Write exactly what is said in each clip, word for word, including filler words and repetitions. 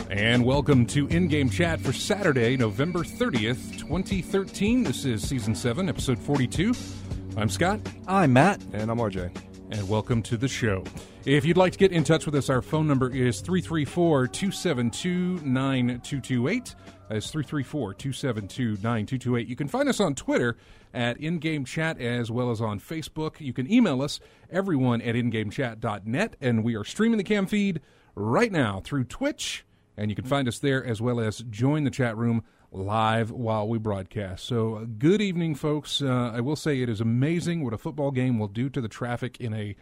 And welcome to In-Game Chat for Saturday, November thirtieth, twenty thirteen. This is Season seven, Episode forty-two. I'm Scott. I'm Matt. And I'm R J. And welcome to the show. If you'd like to get in touch with us, our phone number is three three four, two seven two, nine two two eight. That's three three four, two seven two, nine two two eight. You can find us on Twitter at In-Game Chat as well as on Facebook. You can email us, everyone at in game chat dot net. And we are streaming the cam feed right now through Twitch. And you can find us there as well as join the chat room live while we broadcast. So uh, good evening, folks. Uh, I will say it is amazing what a football game will do to the traffic in a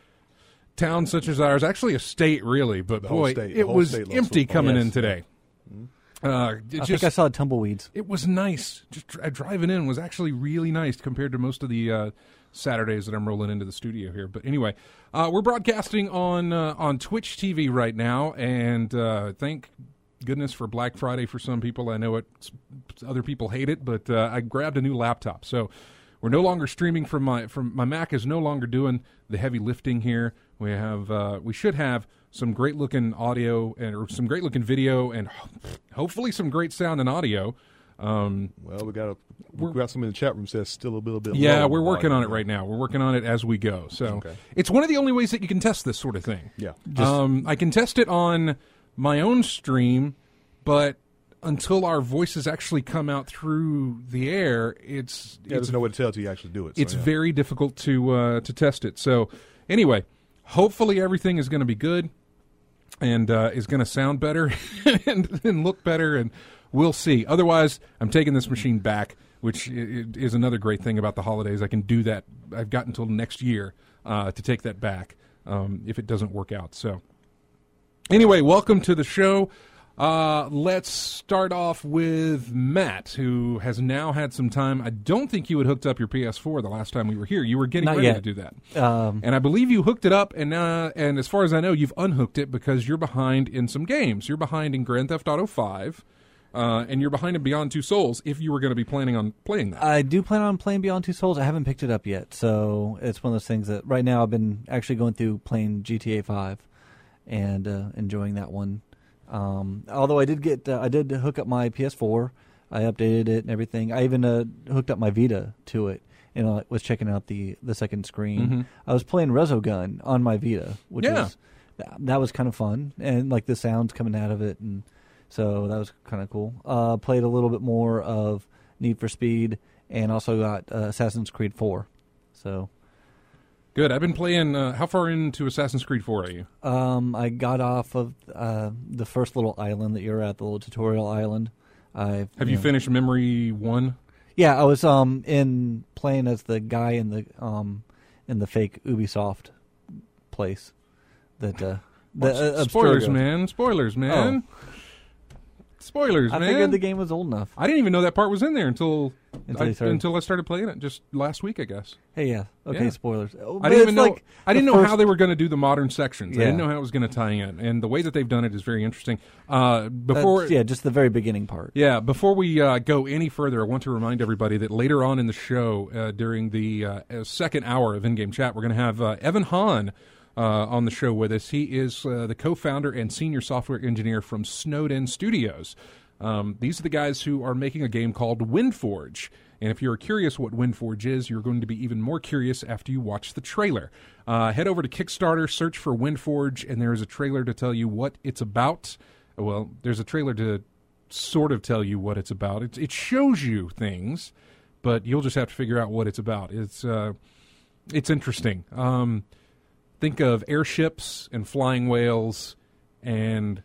town such as ours. Actually, a state, really. But, The boy, state- it was empty football. coming Yes. in today. Uh, it I just, think I saw tumbleweeds. It was nice. Just dri- driving in was actually really nice compared to most of the uh, Saturdays that I'm rolling into the studio here. But anyway, uh, we're broadcasting on uh, on Twitch T V right now, and uh, thank goodness for Black Friday for some people. I know it, other people hate it, but uh, I grabbed a new laptop, so we're no longer streaming from my from my Mac is no longer doing the heavy lifting here. We have uh, we should have some great looking audio and or some great looking video and hopefully some great sound and audio. Um, Well, we got a, we got some in the chat room says still a little bit. yeah, low we're working on it volume. right now. We're working on it as we go. So Okay. it's one of the only ways that you can test this sort of thing. Yeah. um, I can test it on my own stream, but until our voices actually come out through the air, it's Yeah, it's there's no way to tell till you actually do it. so, it's yeah. very difficult to uh, to test it. So anyway, hopefully everything is going to be good and uh, is going to sound better and, and look better, and we'll see. Otherwise, I'm taking this machine back, which i- is another great thing about the holidays. I can do that. I've got until next year uh, to take that back um, if it doesn't work out. So anyway, welcome to the show. Uh, let's start off with Matt, who has now had some time. I don't think you had hooked up your P S four the last time we were here. You were getting Not ready yet. to do that. Um, And I believe you hooked it up, and uh, and as far as I know, you've unhooked it because you're behind in some games. You're behind in Grand Theft Auto five, uh, and you're behind in Beyond Two Souls if you were going to be planning on playing that. I do plan on playing Beyond Two Souls. I haven't picked it up yet, so it's one of those things that right now I've been actually going through playing G T A five and uh, enjoying that one. Um, although I did get, uh, I did hook up my P S four. I updated it and everything. I even uh, hooked up my Vita to it and I was checking out the, the second screen. Mhm. I was playing Resogun on my Vita, which Yeah. was that was kind of fun, and like the sounds coming out of it, and so that was kind of cool. Uh, played a little bit more of Need for Speed, and also got uh, Assassin's Creed four. So Good. I've been playing. Uh, how far into Assassin's Creed four are you? um, I got off of uh, the first little island that you're at, the little tutorial island. I've, Have you know- finished Memory One? Yeah, I was um in playing as the guy in the um in the fake Ubisoft place. That uh, the uh, Spoilers, Abstergo. man. Spoilers, man. Spoilers, I man. figured the game was old enough. I didn't even know that part was in there until Until I, you started- until I started playing it just last week, I guess. Hey, yeah. Okay, Yeah. spoilers. Oh, I but didn't even it's know. like I didn't the know first- how they were going to do the modern sections. I Yeah. didn't know how it was going to tie in, and the way that they've done it is very interesting. Uh, before, That's- yeah, just the very beginning part. yeah, before we uh, go any further, I want to remind everybody that later on in the show, uh, during the uh, uh, second hour of In-Game Chat, we're going to have uh, Evan Hahn uh, on the show with us. He is uh, the co-founder and senior software engineer from Snowden Studios. Um, these are the guys who are making a game called WindForge. And if you're curious what WindForge is, you're going to be even more curious after you watch the trailer. Uh, head over to Kickstarter, search for WindForge, and there is a trailer to tell you what it's about. Well, there's a trailer to sort of tell you what it's about. It, it shows you things, but you'll just have to figure out what it's about. It's uh, it's interesting. Um, think of airships and flying whales and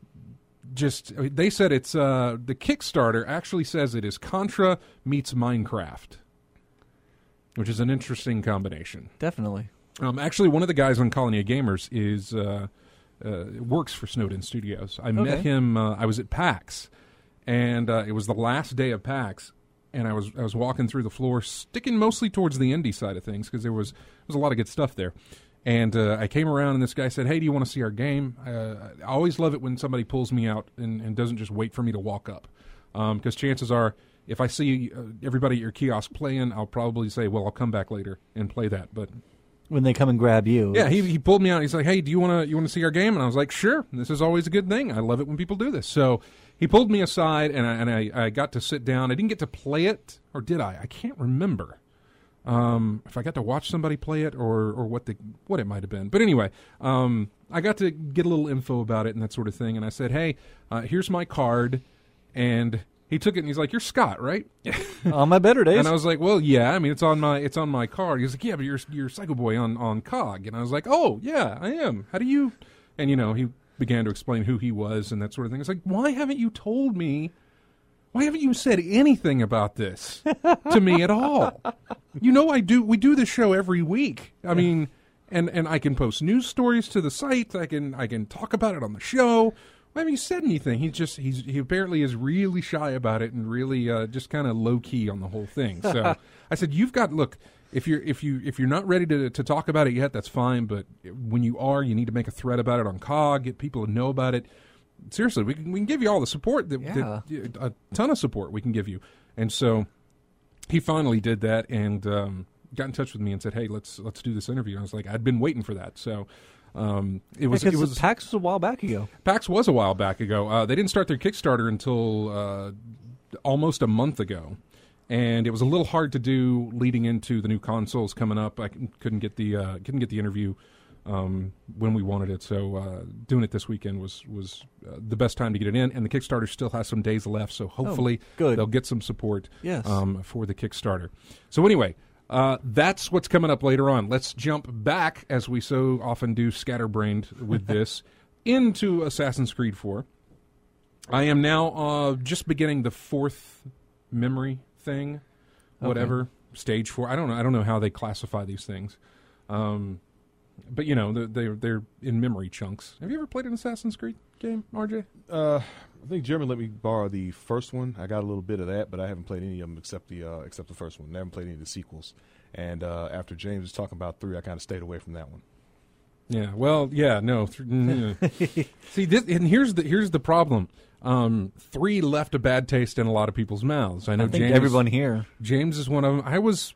just they said it's uh, the Kickstarter actually says it is Contra meets Minecraft, which is an interesting combination. Definitely. Um, actually, one of the guys on Colony of Gamers is uh, uh, works for Snowden Studios. I met Okay. him. Uh, I was at PAX, and uh, it was the last day of PAX, and I was I was walking through the floor, sticking mostly towards the indie side of things because there was there was a lot of good stuff there. And uh, I came around, and this guy said, "Hey, do you want to see our game?" Uh, I always love it when somebody pulls me out and, and doesn't just wait for me to walk up, because um, chances are, if I see uh, everybody at your kiosk playing, I'll probably say, "Well, I'll come back later and play that." But when they come and grab you. Yeah, he he pulled me out. He's like, "Hey, do you want to you want to see our game?" And I was like, "Sure. This is always a good thing. I love it when people do this." So he pulled me aside, and I and I, I got to sit down. I didn't get to play it, or did I? I can't remember um, if I got to watch somebody play it or or what the what it might have been. But anyway, um, I got to get a little info about it and that sort of thing. And I said, "Hey, uh, here's my card," and he took it and he's like, "You're Scott, right?" On my better days. And I was like, "Well, yeah. I mean, it's on my it's on my card." He's like, "Yeah, but you're you're Psycho Boy on on C O G." And I was like, "Oh, yeah, I am. How do you?" And you know, he began to explain who he was and that sort of thing. It's like, why haven't you told me? Why haven't you said anything about this to me at all? You know, I do. We do this show every week. I mean, and and I can post news stories to the site. I can I can talk about it on the show. Why haven't you said anything? He just he's he apparently is really shy about it and really uh, just kind of low key on the whole thing. So I said, "You've got look. If you're if you if you're not ready to to talk about it yet, that's fine. But when you are, you need to make a thread about it on C O G. Get people to know about it. Seriously, we can we can give you all the support that, Yeah. that a ton of support we can give you." And so he finally did that and um, got in touch with me and said, "Hey, let's let's do this interview." And I was like, I'd been waiting for that. So. Um, it was Because it was PAX was a while back ago. PAX was a while back ago. Uh, they didn't start their Kickstarter until uh, almost a month ago, and it was a little hard to do leading into the new consoles coming up. I couldn't get the uh, couldn't get the interview um, when we wanted it, so uh, doing it this weekend was was uh, the best time to get it in. And the Kickstarter still has some days left, so hopefully Oh, good. they'll get some support Yes. um, for the Kickstarter. So anyway. Uh, that's what's coming up later on. Let's jump back, as we so often do, scatterbrained with this, into Assassin's Creed four. I am now uh, just beginning the fourth memory thing, whatever, okay. Stage four. I don't know. I don't know how they classify these things, um, but you know, they're, they're they're in memory chunks. Have you ever played an Assassin's Creed game, R J? Uh, I think Jeremy let me borrow the first one. I got a little bit of that, but I haven't played any of them except the uh, except the first one. I haven't played any of the sequels. And uh, after James was talking about three, I kind of stayed away from that one. Yeah. Well, yeah. No. Th- See, this, and here's the here's the problem. Um, three left a bad taste in a lot of people's mouths. I know. I think James, everyone here. James is one of them. I was.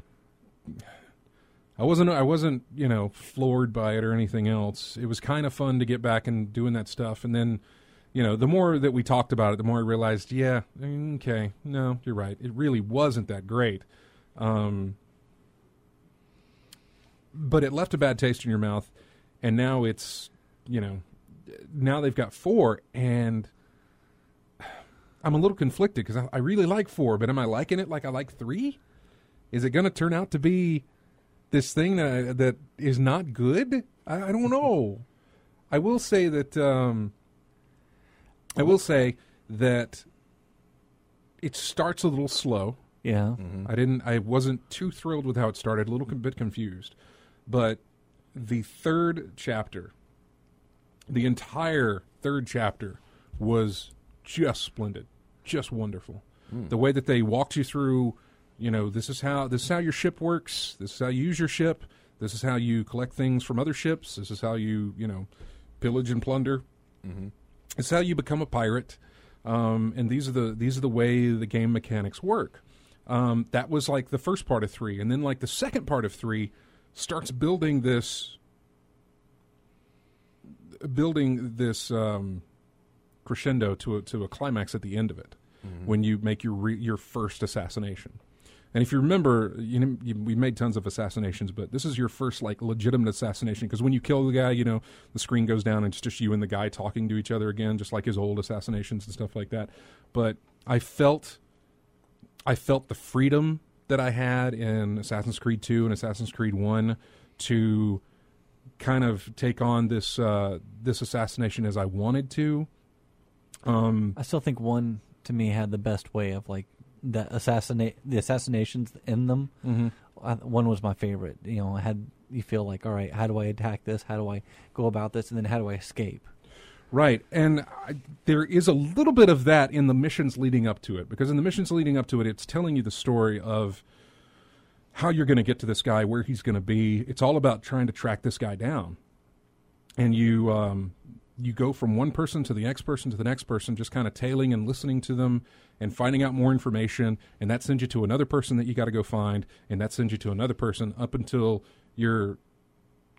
I wasn't. I wasn't. You know, floored by it or anything else. It was kind of fun to get back and doing that stuff, and then. You know, the more that we talked about it, the more I realized, yeah, okay, no, you're right. It really wasn't that great. Um, but it left a bad taste in your mouth, and now it's, you know, now they've got four, and I'm a little conflicted because I, I really like four, but am I liking it like I like three? Is it going to turn out to be this thing that, that is not good? I, I don't know. I will say that... Um, I will say that it starts a little slow. Yeah. Mm-hmm. I didn't. I wasn't too thrilled with how it started. A little bit confused, but the third chapter, the entire third chapter, was just splendid, just wonderful. Mm. The way that they walked you through, you know, this is how this is how your ship works. This is how you use your ship. This is how you collect things from other ships. This is how you, you know, pillage and plunder. Mm-hmm. It's how you become a pirate, um, and these are the these are the way the game mechanics work. Um, that was like the first part of three, and then like the second part of three starts building this, building this um, crescendo to a, to a climax at the end of it, mm-hmm. when you make your re- your first assassination. And if you remember, you know, you, we made tons of assassinations, but this is your first like legitimate assassination because when you kill the guy, you know, the screen goes down and it's just you and the guy talking to each other again, just like his old assassinations and stuff like that. But I felt, I felt the freedom that I had in Assassin's Creed two and Assassin's Creed one to kind of take on this uh, this assassination as I wanted to. Um, I still think one to me had the best way of like. The assassinate the assassinations in them. Mm-hmm. Uh, one was my favorite. You know, I had you feel like, all right, how do I attack this? How do I go about this? And then how do I escape? Right, and I, there is a little bit of that in the missions leading up to it, because in the missions leading up to it, it's telling you the story of how you're going to get to this guy, where he's going to be. It's all about trying to track this guy down, and you um, you go from one person to the next person to the next person, just kind of tailing and listening to them and finding out more information, and that sends you to another person that you got to go find, and that sends you to another person up until you're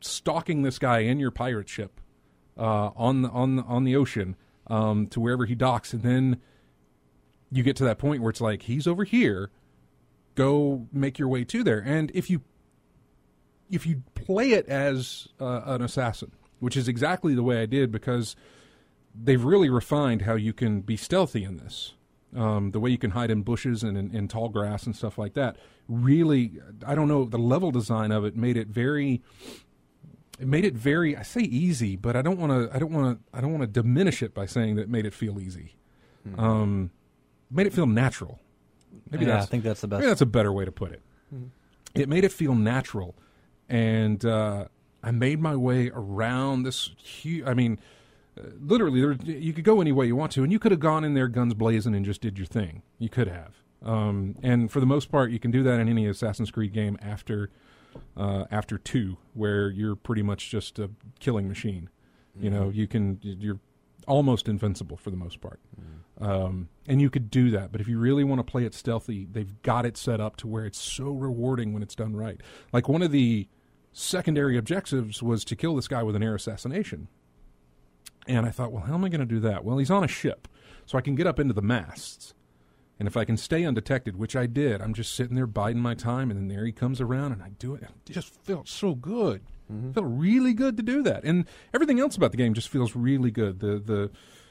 stalking this guy in your pirate ship uh, on the, on the, on the ocean um, to wherever he docks, and then you get to that point where it's like, he's over here. Go make your way to there, and if you if you play it as uh, an assassin, which is exactly the way I did, because they've really refined how you can be stealthy in this. Um, the way you can hide in bushes and in, in tall grass and stuff like that. Really, I don't know, the level design of it made it very. It made it very. I say easy, but I don't want to. I don't want to. I don't want to diminish it by saying that it made it feel easy. Mm-hmm. Um, made it feel natural. Maybe yeah, that's, I think that's the best. Maybe that's a better way to put it. Mm-hmm. It made it feel natural, and uh, I made my way around this huge. I mean. Uh, literally, there, you could go any way you want to, and you could have gone in there guns blazing and just did your thing. You could have. Um, and for the most part, you can do that in any Assassin's Creed game after uh, after two, where you're pretty much just a killing machine. Mm-hmm. You know, you can, you're almost invincible for the most part. Mm-hmm. Um, and you could do that. But if you really want to play it stealthy, they've got it set up to where it's so rewarding when it's done right. Like, one of the secondary objectives was to kill this guy with an air assassination. And I thought, well, how am I going to do that? Well, he's on a ship, so I can get up into the masts. And if I can stay undetected, which I did, I'm just sitting there biding my time, and then there he comes around, and I do it. It just felt so good. Mm-hmm. It felt really good to do that. And everything else about the game just feels really good. The the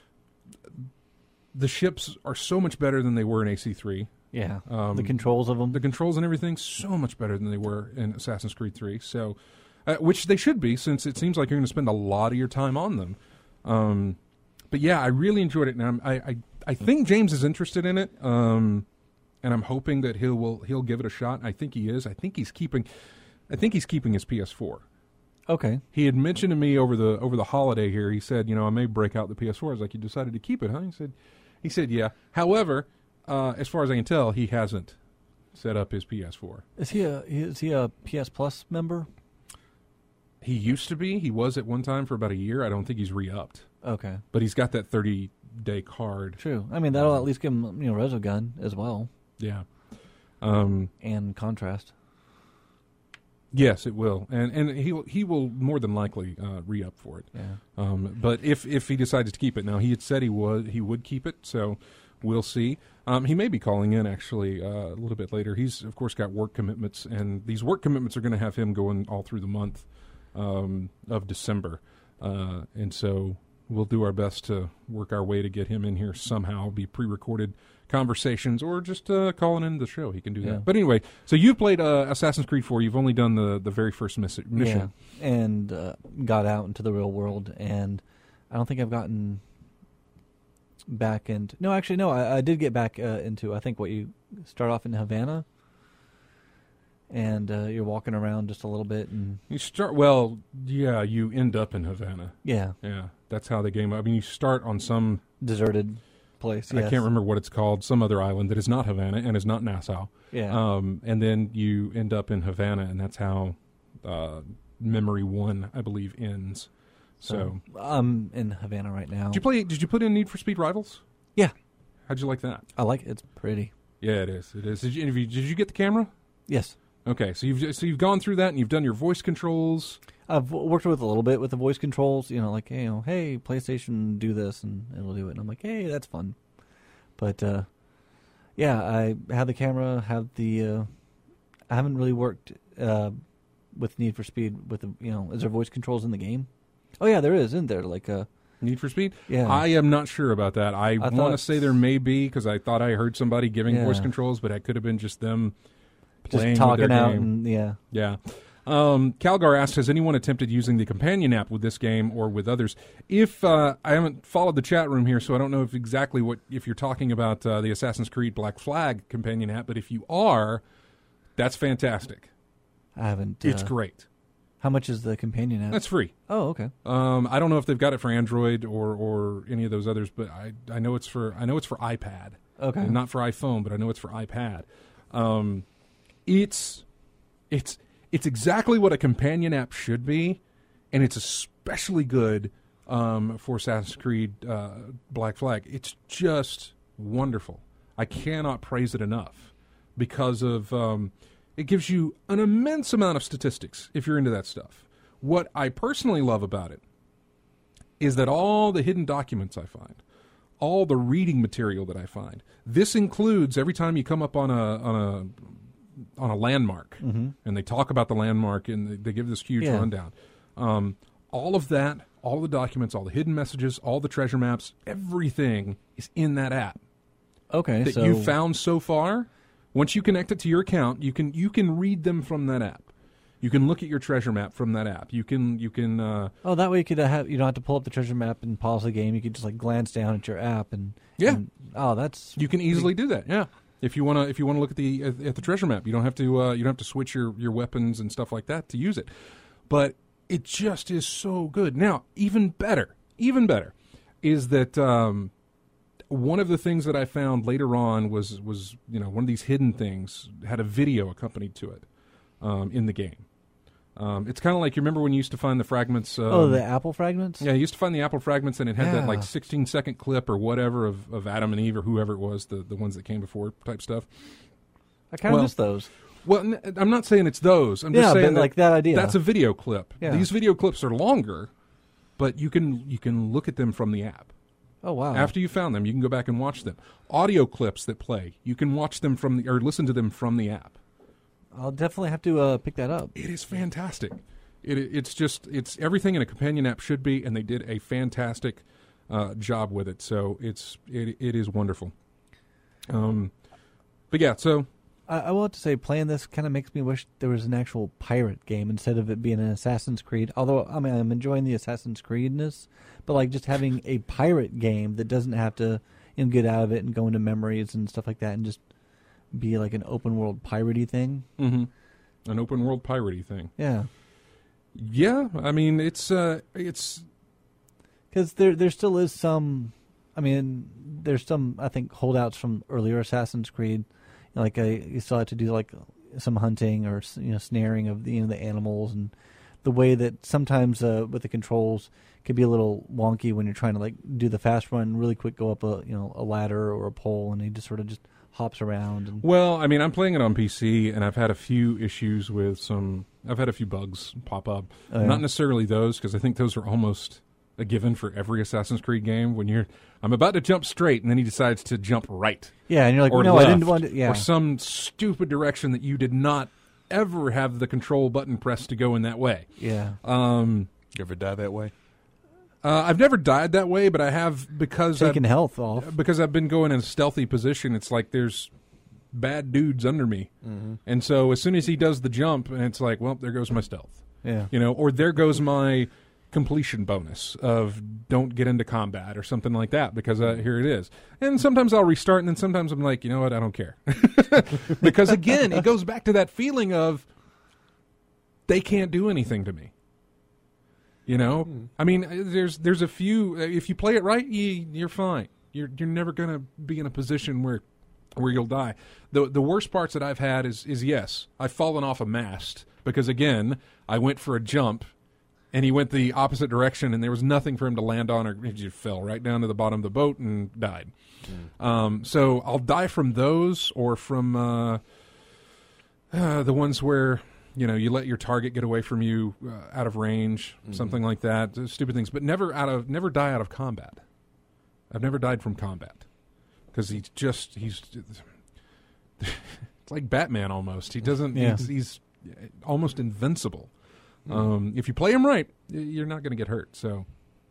the ships are so much better than they were in A C three. Yeah, um, the controls of them. The controls and everything, so much better than they were in Assassin's Creed three. So, uh, which they should be, since it seems like you're going to spend a lot of your time on them. Um, but yeah, I really enjoyed it, and I, I, I think James is interested in it, um, and I'm hoping that he'll will he'll give it a shot. I think he is. I think he's keeping, I think he's keeping his P S four. Okay. He had mentioned to me over the over the holiday here. He said, you know, I may break out the P S four. I was like, you decided to keep it, huh? He said, he said, yeah. However, uh, as far as I can tell, he hasn't set up his P S four. Is he a is he a P S Plus member? He used to be. He was at one time for about a year. I don't think he's re-upped. Okay. But he's got that thirty-day card. True. I mean, that'll at least give him, you know, Resogun as well. Yeah. Um, and Contrast. Yes, it will. And and he he will more than likely uh, re-up for it. Yeah. Um, but if if he decides to keep it, now he had said he would he would keep it, so we'll see. Um, he may be calling in actually uh, a little bit later. He's of course got work commitments, and these work commitments are going to have him going all through the month um, of December, uh, and so we'll do our best to work our way to get him in here somehow. Be pre-recorded conversations or just uh, calling in the show. He can do yeah. that. But anyway, so you've played uh, Assassin's Creed four. You've only done the, the very first miss- mission. Yeah, and uh, got out into the real world, and I don't think I've gotten back into... No, actually, no, I, I did get back uh, into, I think, what you start off in Havana, and uh, you're walking around just a little bit. And You start... Well, yeah, you end up in Havana. Yeah. Yeah, that's how the game... I mean, you start on some... deserted place, yes. I can't remember what it's called, some other island that is not Havana and is not Nassau. Yeah. Um, and then you end up in Havana, and that's how uh, Memory One, I believe, ends. So, so I'm in Havana right now. Did you play? Did you put in Need for Speed Rivals? Yeah. How'd you like that? I like it. It's pretty. Yeah, it is. It is. Did you, did you get the camera? Yes. Okay, so you've so you've gone through that, and you've done your voice controls. I've worked with a little bit with the voice controls, you know, like, you know, hey, PlayStation, do this, and it'll do it. And I'm like, hey, that's fun. But, uh, yeah, I have the camera, have the, uh, I haven't really worked uh, with Need for Speed with, the, you know, is there voice controls in the game? Oh, yeah, there is, isn't there? Like, uh, Need for Speed? Yeah. I am not sure about that. I, I want to say there may be, because I thought I heard somebody giving yeah. voice controls, but it could have been just them playing just talking with their out game. And, yeah. Yeah. Um, Calgar asked, has anyone attempted using the companion app with this game or with others? If uh, I haven't followed the chat room here, so I don't know if exactly what if you're talking about uh, the Assassin's Creed Black Flag companion app, but if you are, that's fantastic. I haven't. It's uh, great. How much is the companion app? That's free. Oh, okay. Um, I don't know if they've got it for Android or, or any of those others, but I I know it's for I know it's for iPad. Okay. Not for iPhone, but I know it's for iPad. Um, it's it's. It's exactly what a companion app should be, and it's especially good um, for Assassin's Creed uh, Black Flag. It's just wonderful. I cannot praise it enough because of um, it gives you an immense amount of statistics if you're into that stuff. what I personally love about it is that all the hidden documents I find, all the reading material that I find, this includes every time you come up on a on a on a landmark, mm-hmm. and they talk about the landmark and they, they give this huge yeah. rundown. Um, all of that, all the documents, all the hidden messages, all the treasure maps, everything is in that app Okay, that so you've found so far. Once you connect it to your account, you can you can read them from that app. You can look at your treasure map from that app. You can you can. Uh, oh, that way you could uh, have you don't have to pull up the treasure map and pause the game. You could just like glance down at your app and yeah. And, oh, that's you can easily do that. Yeah, if you want to if you want to look at the at, at the treasure map, you don't have to uh, you don't have to switch your, your weapons and stuff like that to use it. But it just is so good. Now, even better, even better, is that. Um, One of the things that I found later on was, was you know, one of these hidden things had a video accompanied to it um, in the game. Um, it's kind of like, you remember when you used to find the fragments? Um, oh, the apple fragments? Yeah, you used to find the apple fragments, and it had Yeah. that, like, sixteen-second clip or whatever of, of Adam and Eve or whoever it was, the, the ones that came before type stuff. I kind of Well, miss those. Well, n- I'm not saying it's those. I'm just Yeah, saying but that like that idea. that's a video clip. Yeah. These video clips are longer, but you can you can look at them from the app. Oh, wow. After you found them, you can go back and watch them. Audio clips that play, you can watch them from the or listen to them from the app. I'll definitely have to uh, pick that up. It is fantastic. It it's just it's everything in a companion app should be, and they did a fantastic uh, job with it. So it's it it is wonderful. Um, but yeah, so I, I will have to say, playing this kind of makes me wish there was an actual pirate game instead of it being an Assassin's Creed. Although, I mean, I'm enjoying the Assassin's Creed-ness, but like just having a pirate game that doesn't have to you know, get out of it and go into memories and stuff like that and just be like an open-world piratey thing. mm-hmm. An open world piratey thing. Yeah. Yeah, I mean it's uh, it's Because there, there still is some, I mean, there's some, I think, holdouts from earlier Assassin's Creed. Like, uh, you still have to do, like, some hunting or, you know, snaring of the, you know, the animals. And the way that sometimes uh, with the controls can be a little wonky when you're trying to, like, do the fast run, really quick, go up a, you know, a ladder or a pole, and he just sort of just hops around. And well, I mean, I'm playing it on P C, and I've had a few issues with some, I've had a few bugs pop up. Oh, yeah. Not necessarily those, because I think those are almost a given for every Assassin's Creed game. When you're, I'm about to jump straight, and then he decides to jump right. Yeah, and you're like, or no, left, I didn't want to, yeah. or some stupid direction that you did not ever have the control button pressed to go in that way. Yeah. Um, You ever die that way? uh, I've never died that way, but I have because Taking I've, health off. because I've been going in a stealthy position. It's like there's bad dudes under me, Mm-hmm. and so as soon as he does the jump, and it's like, well, there goes my stealth, Yeah. you know, or there goes my completion bonus of don't get into combat or something like that, because uh, here it is. And sometimes I'll restart, and then sometimes I'm like, you know what, I don't care. Because again, it goes back to that feeling of they can't do anything to me. You know, Hmm. I mean, there's there's a few. If you play it right, you, you're fine. You're you're never gonna be in a position where where you'll die. The the worst parts that I've had is is yes, I've fallen off a mast because again, I went for a jump. And he went the opposite direction, and there was nothing for him to land on, or he just fell right down to the bottom of the boat and died. Mm. Um, so I'll die from those, or from uh, uh, the ones where you know you let your target get away from you uh, out of range, mm-hmm. something like that. Uh, stupid things, but never out of never die out of combat. I've never died from combat because he's just he's it's like Batman almost. He doesn't. Yeah. He's, he's almost invincible. Um, if you play him right, you're not going to get hurt. So,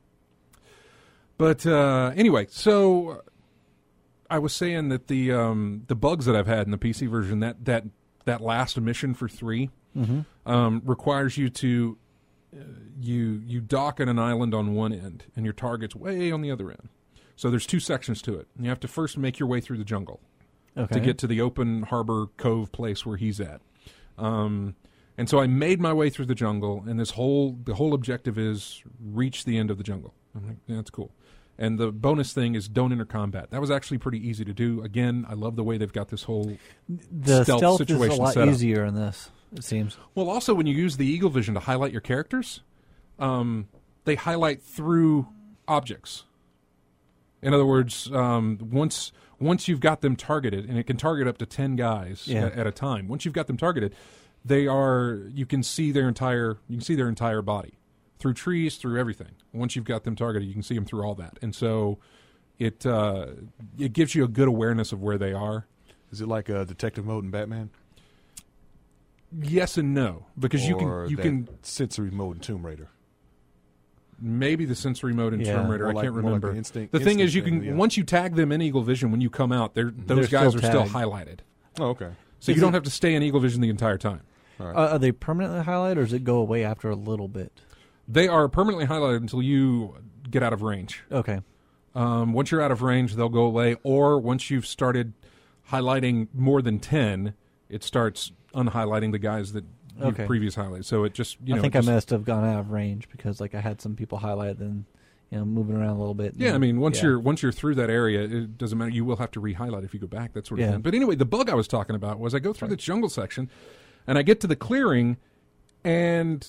but uh, anyway, so I was saying that the um, the bugs that I've had in the P C version, that that that last mission for three, Mm-hmm. um, requires you to uh, you you dock at an island on one end, and your target's way on the other end. So there's two sections to it. And you have to first make your way through the jungle Okay. to get to the open harbor cove place where he's at. Um, And so I made my way through the jungle, and this whole the whole objective is reach the end of the jungle. I'm like, yeah, that's cool. And the bonus thing is don't enter combat. That was actually pretty easy to do. Again, I love the way they've got this whole The stealth stealth, is situation a lot set up. easier in this, it seems. Well, also when you use the eagle vision to highlight your characters, um, they highlight through objects. In other words, um, once once you've got them targeted, and it can target up to ten guys Yeah. at, at a time. Once you've got them targeted, they are, you can see their entire, you can see their entire body through trees, through everything. Once you've got them targeted, you can see them through all that. And so it uh, it gives you a good awareness of where they are. Is it like a detective mode in Batman? Yes and no, because you Or can you that can sensory mode in Tomb Raider. maybe the sensory mode in Yeah. Tomb Raider. More I like- can't more like remember. the instinct- the thing is, you instinct can thing, yeah. once you tag them in Eagle Vision, when you come out, they're, those They're guys still are still tagged. highlighted. Oh, okay. So Is you don't it- have to stay in Eagle Vision the entire time. All right. Uh, are they permanently highlighted, or does it go away after a little bit? They are permanently highlighted until you get out of range. Okay. Um, once you're out of range, they'll go away. Or once you've started highlighting more than ten, it starts unhighlighting the guys that you've Okay. previously highlighted. So it just, you know. I think it I just- must have gone out of range because like I had some people highlighted and you know moving around a little bit. Yeah, I mean, once Yeah. you're once you're through that area, it doesn't matter. You will have to re-highlight if you go back, that sort of Yeah. thing. But anyway, the bug I was talking about was I go through the jungle section, and I get to the clearing, and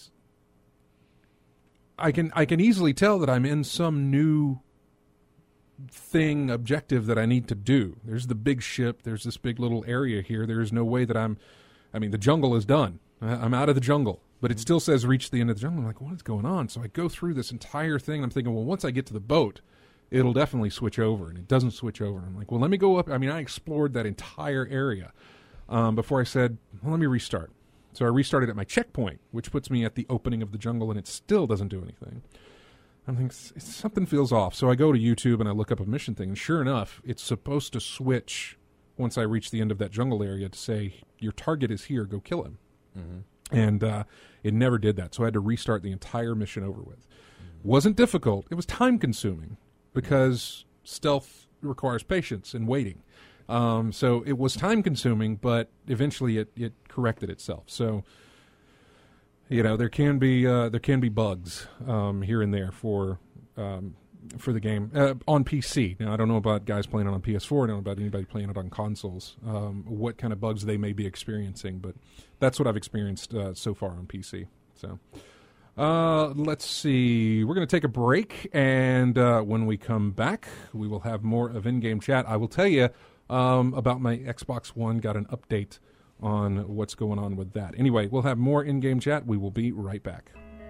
I can I can easily tell that I'm in some new thing objective that I need to do. There's the big ship. There's this big little area here. There is no way that I'm. I mean, the jungle is done. I- I'm out of the jungle, but it still says reach the end of the jungle. I'm like, what is going on? So I go through this entire thing. I'm thinking, well, once I get to the boat, it'll definitely switch over, and it doesn't switch over. And I'm like, well, let me go up. I mean, I explored that entire area um, before I said, well, let me restart. So I restarted at my checkpoint, which puts me at the opening of the jungle, and it still doesn't do anything. I think s- something feels off. So I go to YouTube and I look up a mission thing, and sure enough, it's supposed to switch once I reach the end of that jungle area to say, your target is here, go kill him. Mm-hmm. And uh, it never did that. So I had to restart the entire mission over with. Wasn't difficult. It was time consuming because stealth requires patience and waiting. Um, so it was time consuming, but eventually it, it corrected itself. So, you know, there can be uh, there can be bugs um, here and there for um, for the game uh, on P C. Now, I don't know about guys playing it on P S four. I don't know about anybody playing it on consoles. Um, what kind of bugs they may be experiencing, but that's what I've experienced uh, so far on P C. So, uh, let's see. We're going to take a break, and uh, when we come back, we will have more of in-game chat. I will tell you um, about my Xbox One. Got an update on what's going on with that. Anyway, we'll have more in-game chat. We will be right back.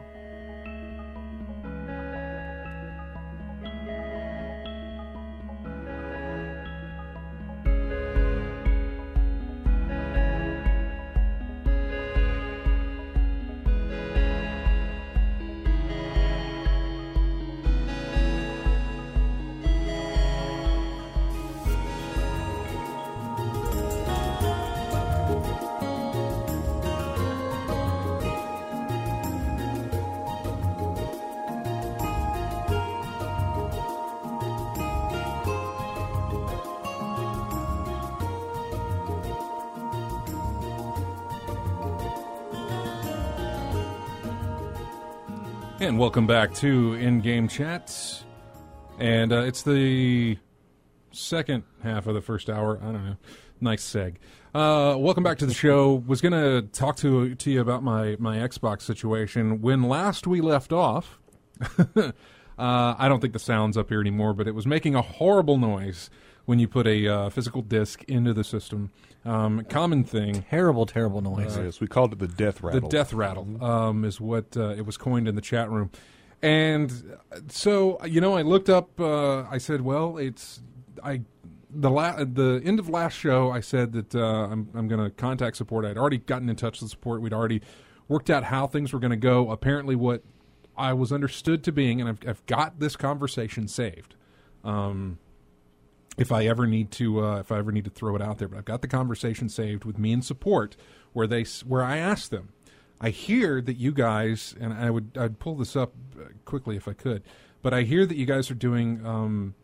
And welcome back to In-Game Chat. And uh, it's the second half of the first hour. I don't know. Nice seg. Uh, welcome back to the show. Was going to talk to to you about my, my Xbox situation. When last we left off, uh, I don't think the sound's up here anymore, but it was making a horrible noise when you put a uh, physical disc into the system. Um, common thing. Terrible, terrible noise. Yes, we called it the death rattle. The death rattle um, is what uh, it was coined in the chat room. And so, you know, I looked up, uh, I said, well, it's, I, the la- the end of last show, I said that uh, I'm, I'm going to contact support. I'd already gotten in touch with support. We'd already worked out how things were going to go. Apparently what I was understood to being, and I've, I've got this conversation saved. Um, if I ever need to, uh, if I ever need to throw it out there, but I've got the conversation saved with me and support where they, where I asked them, I hear that you guys, and I would, I'd pull this up quickly if I could, but I hear that you guys are doing, um,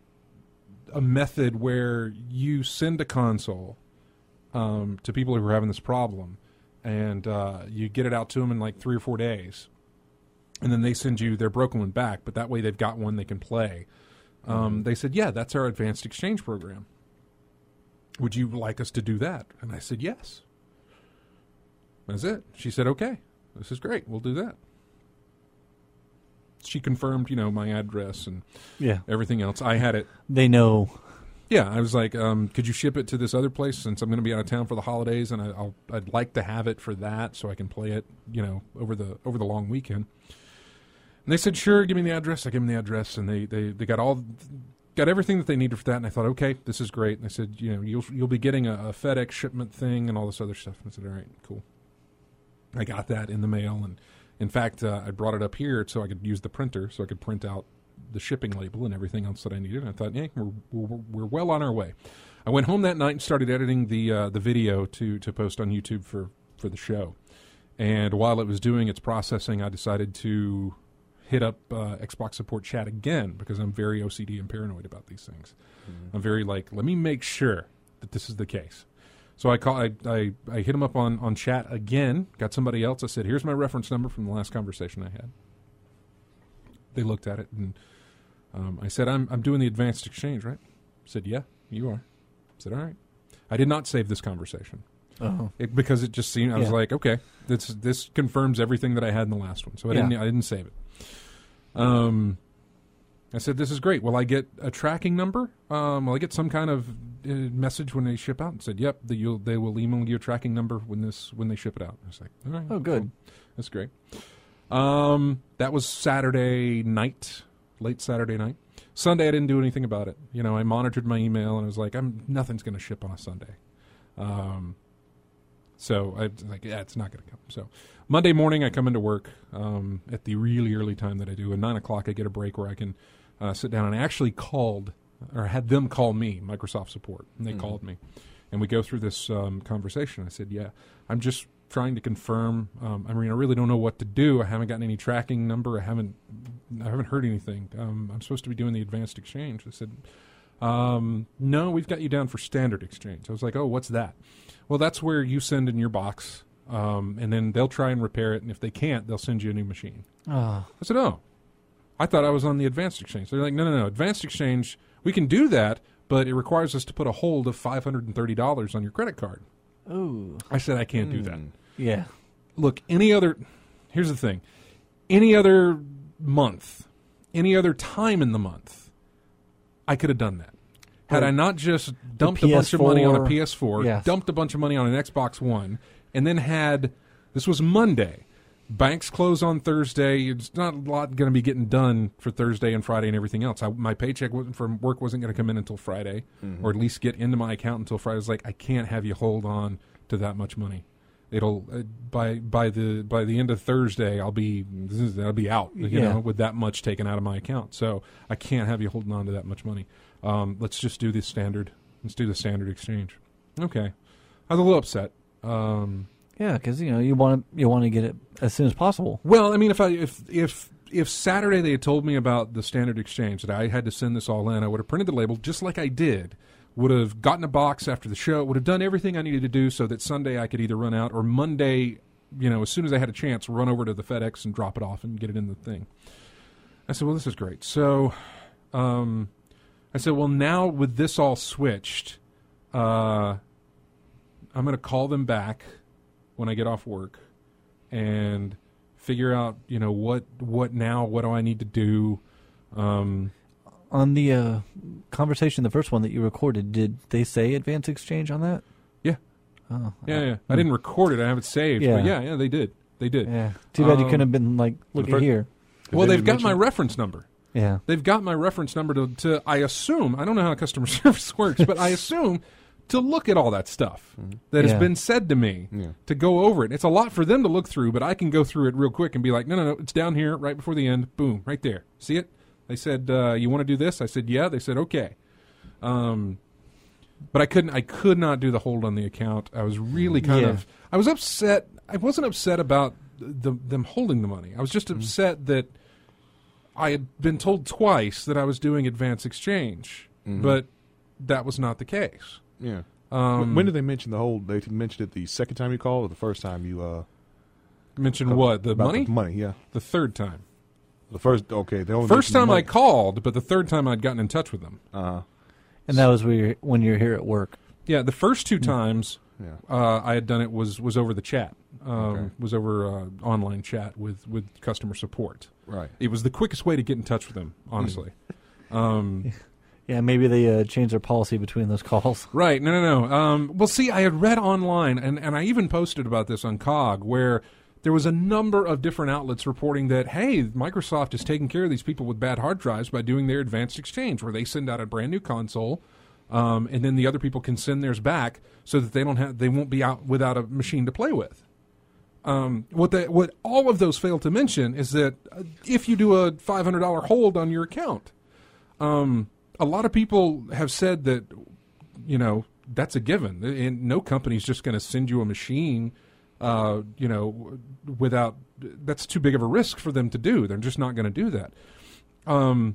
a method where you send a console, um, to people who are having this problem, and, uh, you get it out to them in like three or four days, and then they send you their broken one back, but that way they've got one they can play. Um, mm-hmm. They said, yeah, that's our advanced exchange program. Would you like us to do that? And I said, yes. That's it. She said, okay, this is great. We'll do that. She confirmed, you know, my address and Yeah. everything else. I had it. They know. Yeah, I was like, um, could you ship it to this other place since I'm going to be out of town for the holidays, and I, I'll, I'd like to have it for that so I can play it, you know, over the over the long weekend. And they said, sure, give me the address. I gave them the address, and they, they, they got all got everything that they needed for that. And I thought, okay, this is great. And I said, you know, you'll you'll be getting a, a FedEx shipment thing and all this other stuff. And I said, all right, cool. I got that in the mail, and in fact, uh, I brought it up here so I could use the printer, so I could print out the shipping label and everything else that I needed. And I thought, yeah, we're, we're we're well on our way. I went home that night and started editing the uh, the video to to post on YouTube for, for the show. And while it was doing its processing, I decided to hit up uh, Xbox support chat again because I'm very O C D and paranoid about these things. Mm-hmm. I'm very like, let me make sure that this is the case. So I call, I, I, I hit him up on, on chat again, got somebody else. I said, here's my reference number from the last conversation I had. They looked at it, and um, I said, I'm I'm doing the advanced exchange, right? I said, yeah, you are. I said, all right. I did not save this conversation. Oh. It, because it just seemed, I yeah. was like, okay, this this confirms everything that I had in the last one. So I yeah. didn't I didn't save it. Um, I said, this is great. Will I get a tracking number? Um, will I get some kind of uh, message when they ship out? And said, yep, the, you'll, they will email you a tracking number when this when they ship it out. I was like, all right. Oh, good. Cool. That's great. Um, that was Saturday night, late Saturday night. Sunday, I didn't do anything about it. You know, I monitored my email, and I was like, I'm nothing's going to ship on a Sunday. Um, so I was like, yeah, it's not going to come. So Monday morning, I come into work um, at the really early time that I do. At nine o'clock, I get a break where I can uh, sit down. And I actually called, or had them call me, Microsoft support, and they mm-hmm. called me. And we go through this um, conversation. I said, yeah, I'm just trying to confirm. Um, I mean, I really don't know what to do. I haven't gotten any tracking number. I haven't I haven't heard anything. Um, I'm supposed to be doing the advanced exchange. I said, um, no, we've got you down for standard exchange. I was like, oh, what's that? Well, that's where you send in your box, um, and then they'll try and repair it, and if they can't, they'll send you a new machine. Oh. I said, oh, I thought I was on the advanced exchange. They're like, no, no, no, advanced exchange, we can do that, but it requires us to put a hold of five hundred thirty dollars on your credit card. Ooh. I said, I can't mm. do that. Yeah. Look, any other, here's the thing, any other month, any other time in the month, I could have done that. Had I not just dumped a bunch of money on a P S four, yes. dumped a bunch of money on an Xbox One, and then had, this was Monday, banks close on Thursday, it's not a lot going to be getting done for Thursday and Friday and everything else. I, my paycheck wasn't, from work wasn't going to come in until Friday, mm-hmm. or at least get into my account until Friday. I was like, I can't have you hold on to that much money. It'll uh, by by the by the end of Thursday, I'll be I'll be out, you yeah. know, with that much taken out of my account. So I can't have you holding on to that much money. Um, let's just do the standard. Let's do the standard exchange. Okay, I was a little upset. Um, yeah, because you know you want to you want to get it as soon as possible. Well, I mean, if I if if if Saturday they had told me about the standard exchange, that I had to send this all in, I would have printed the label just like I did. Would have gotten a box after the show, would have done everything I needed to do so that Sunday I could either run out or Monday, you know, as soon as I had a chance, run over to the FedEx and drop it off and get it in the thing. I said, well, this is great. So um, I said, well, now with this all switched, uh, I'm going to call them back when I get off work and figure out, you know, what, what now, what do I need to do? Um On the uh, conversation, the first one that you recorded, did they say advanced exchange on that? Yeah. Oh, yeah, yeah. I didn't record it. I have it saved. Yeah. But yeah, yeah, they did. They did. Yeah. Too bad um, you couldn't have been like, look the at here. Well, they they've got mention- my reference number. Yeah. They've got my reference number to, to, I assume, I don't know how customer service works, but I assume to look at all that stuff mm-hmm. that yeah. has been said to me, yeah. to go over it. It's a lot for them to look through, but I can go through it real quick and be like, no, no, no, it's down here right before the end. Boom, right there. See it? They said, uh, you want to do this? I said, yeah. They said, okay. Um, but I couldn't, I could not do the hold on the account. I was really kind yeah. of, I was upset. I wasn't upset about the, them holding the money. I was just mm-hmm. upset that I had been told twice that I was doing advance exchange, mm-hmm. but that was not the case. Yeah. Um, when did they mention the hold? They mentioned it the second time you called or the first time you, uh, mentioned what? The money? The money, yeah. The third time. The first, okay. They only First time the I called, but the third time I'd gotten in touch with them. Uh-huh. And that was when you're, when you're here at work. Yeah, the first two times yeah. uh, I had done it was, was over the chat. Um, okay. Was over uh, online chat with, with customer support. Right. It was the quickest way to get in touch with them, honestly. um, Yeah, maybe they uh, changed their policy between those calls. Right. No, no, no. Um, well, see, I had read online, and, and I even posted about this on C O G, where there was a number of different outlets reporting that, hey, Microsoft is taking care of these people with bad hard drives by doing their advanced exchange, where they send out a brand new console, um, and then the other people can send theirs back so that they don't have they won't be out without a machine to play with. Um, what the, what all of those fail to mention is that uh, if you do a five hundred dollars hold on your account, um, a lot of people have said that, you know, that's a given. And no company's just going to send you a machine, uh, you know, without, that's too big of a risk for them to do. They're just not going to do that. Um,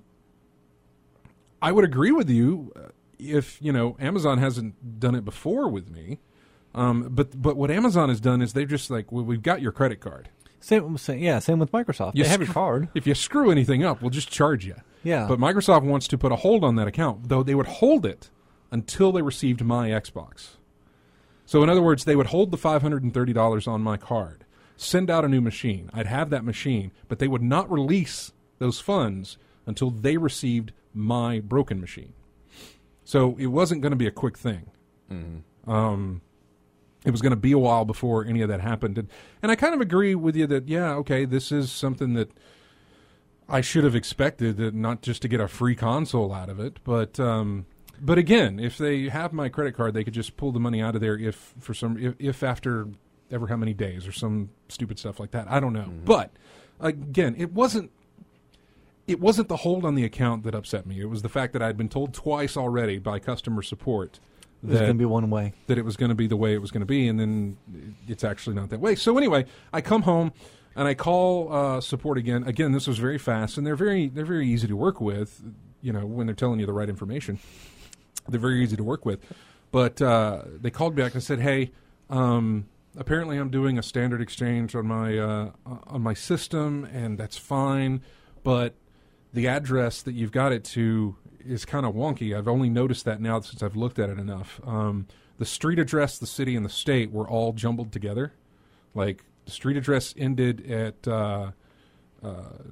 I would agree with you if, you know, Amazon hasn't done it before with me. Um, but but what Amazon has done is they're just like, well, we've got your credit card. Same, same, yeah, same with Microsoft. You they have sc- your card. If you screw anything up, we'll just charge you. Yeah. But Microsoft wants to put a hold on that account, though they would hold it until they received my Xbox. So in other words, they would hold the five hundred thirty dollars on my card, send out a new machine. I'd have that machine, but they would not release those funds until they received my broken machine. So it wasn't going to be a quick thing. Mm-hmm. Um, it was going to be a while before any of that happened. And, and I kind of agree with you that, yeah, okay, this is something that I should have expected, that not just to get a free console out of it. But um, but again, if they have my credit card, they could just pull the money out of there if for some if, if after ever how many days or some stupid stuff like that. I don't know. Mm-hmm. But again, it wasn't it wasn't the hold on the account that upset me. It was the fact that I'd been told twice already by customer support that it's going to be one way. That it was going to be the way it was going to be, and then it's actually not that way. So anyway, I come home and I call uh, support again. Again, this was very fast, and they're very they're very easy to work with. You know, when they're telling you the right information, they're very easy to work with. But uh, they called me back and said, "Hey, um, apparently I'm doing a standard exchange on my uh, on my system, and that's fine, but the address that you've got it to is kind of wonky. I've only noticed that now since I've looked at it enough. Um, the street address, the city, and the state were all jumbled together. Like, the street address ended at, uh, uh,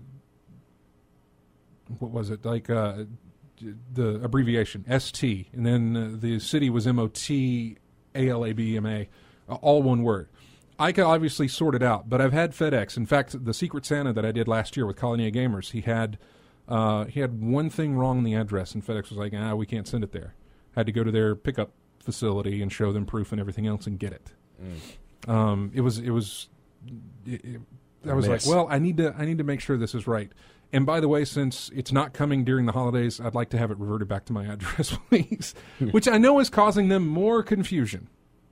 what was it? Like, uh, the abbreviation, S T. And then uh, the city was M O T A L A B M A, uh, all one word. I could obviously sort it out, but I've had FedEx. In fact, the Secret Santa that I did last year with Colonia Gamers, he had... Uh, he had one thing wrong in the address, and FedEx was like, ah, we can't send it there. Had to go to their pickup facility and show them proof and everything else and get it. Mm. Um, it was, it was, it, it, I was like, well, I need to, I need to make sure this is right. And by the way, since it's not coming during the holidays, I'd like to have it reverted back to my address, please, which I know is causing them more confusion.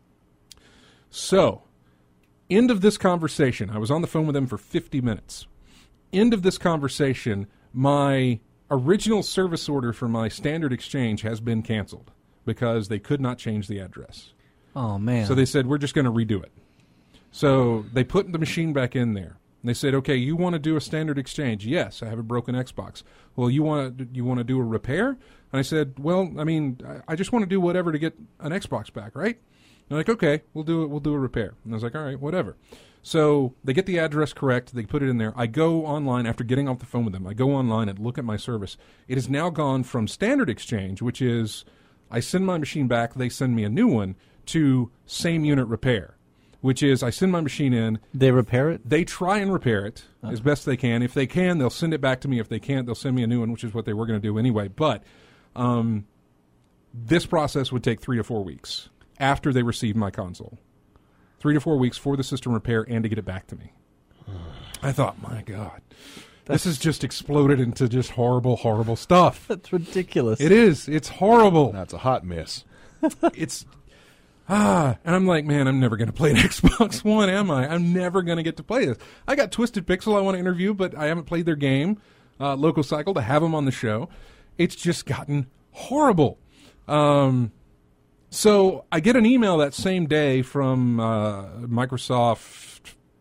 So, end of this conversation. I was on the phone with them for fifty minutes. End of this conversation. My original service order for my standard exchange has been canceled because they could not change the address. Oh, man. So they said, we're just going to redo it. So they put the machine back in there. And they said, okay, you want to do a standard exchange? Yes, I have a broken Xbox. Well, you want to you want to do a repair? And I said, well, I mean, I just want to do whatever to get an Xbox back, right? And they're like, okay, we'll do it. We'll do a repair. And I was like, all right, whatever. So they get the address correct. They put it in there. I go online after getting off the phone with them. I go online and look at my service. It has now gone from standard exchange, which is I send my machine back, they send me a new one, to same unit repair, which is I send my machine in. They repair it? They try and repair it oh. as best they can. If they can, they'll send it back to me. If they can't, they'll send me a new one, which is what they were going to do anyway. But um, this process would take three to four weeks after they receive my console. Three to four weeks for the system repair and to get it back to me. I thought, my God, That's, this has just exploded into just horrible, horrible stuff. That's ridiculous. It is. It's horrible. That's a hot mess. It's, ah, and I'm like, man, I'm never going to play an Xbox One, am I? I'm never going to get to play this. I got Twisted Pixel I want to interview, but I haven't played their game, uh, Local Cycle, to have them on the show. It's just gotten horrible. Um... So I get an email that same day from uh, Microsoft.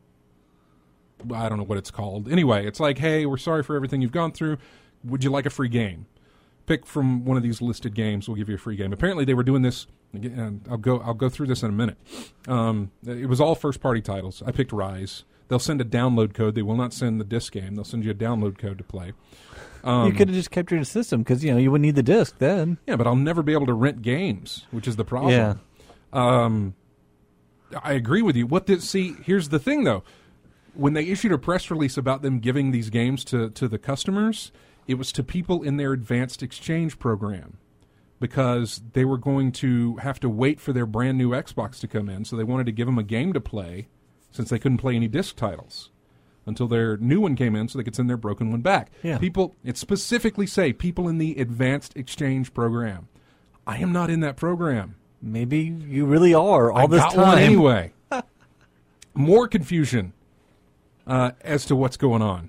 I don't know what it's called. Anyway, it's like, hey, we're sorry for everything you've gone through. Would you like a free game? Pick from one of these listed games. We'll give you a free game. Apparently, they were doing this. And I'll go. I'll go through this in a minute. Um, it was all first-party titles. I picked Rise. They'll send a download code. They will not send the disc game. They'll send you a download code to play. Um, you could have just kept your system because, you know, you wouldn't need the disc then. Yeah, but I'll never be able to rent games, which is the problem. Yeah. Um, I agree with you. What this, see, here's the thing, though. When they issued a press release about them giving these games to, to the customers, it was to people in their advanced exchange program because they were going to have to wait for their brand new Xbox to come in, so they wanted to give them a game to play since they couldn't play any disc titles until their new one came in so they could send their broken one back. Yeah. People, it specifically say people in the advanced exchange program. I am not in that program. Maybe you really are all I this got time. one anyway. More confusion uh, as to what's going on.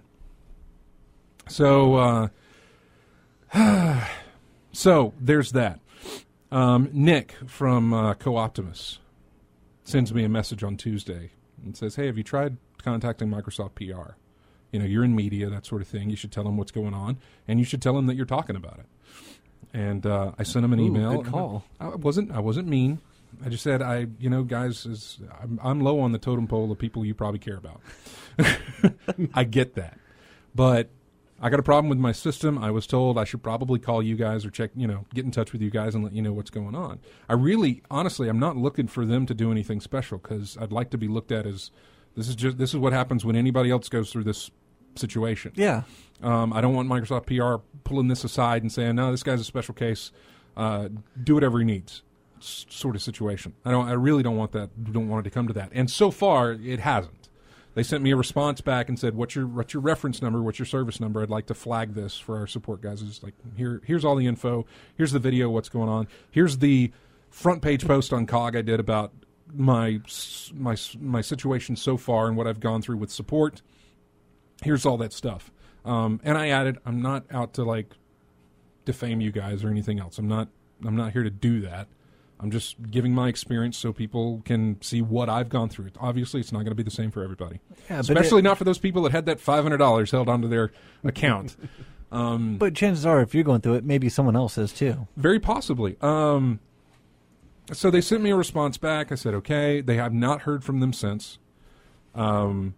So, uh, so there's that. Um, Nick from uh, Co-Optimus sends me a message on Tuesday and says, "Hey, have you tried contacting Microsoft P R? You know, you're in media, that sort of thing. You should tell them what's going on, and you should tell them that you're talking about it." And uh, I sent him an Ooh, email. good call. I wasn't. I wasn't mean. I just said, I, you know, guys, is, I'm, I'm low on the totem pole of people you probably care about. I get that, but I got a problem with my system. I was told I should probably call you guys or check, you know, get in touch with you guys and let you know what's going on. I really, honestly, I'm not looking for them to do anything special because I'd like to be looked at as this is just this is what happens when anybody else goes through this situation. Yeah. Um, I don't want Microsoft P R pulling this aside and saying, no, this guy's a special case. Uh, do whatever he needs, s- sort of situation. I don't. I really don't want that. Don't want it to come to that. And so far, it hasn't. They sent me a response back and said, "What's your what's your reference number? What's your service number? I'd like to flag this for our support guys." It's like here, here's all the info. Here's the video. What's going on? Here's the front page post on C O G I did about my my my situation so far and what I've gone through with support. Here's all that stuff. Um, and I added, I'm not out to like defame you guys or anything else. I'm not. I'm not here to do that. I'm just giving my experience so people can see what I've gone through. Obviously, it's not going to be the same for everybody, Yeah, but especially it- not for those people that had that five hundred dollars held onto their account. Um, But chances are, if you're going through it, maybe someone else is too. Very possibly. Um, so they sent me a response back. I said, okay. They have not heard from them since. Um,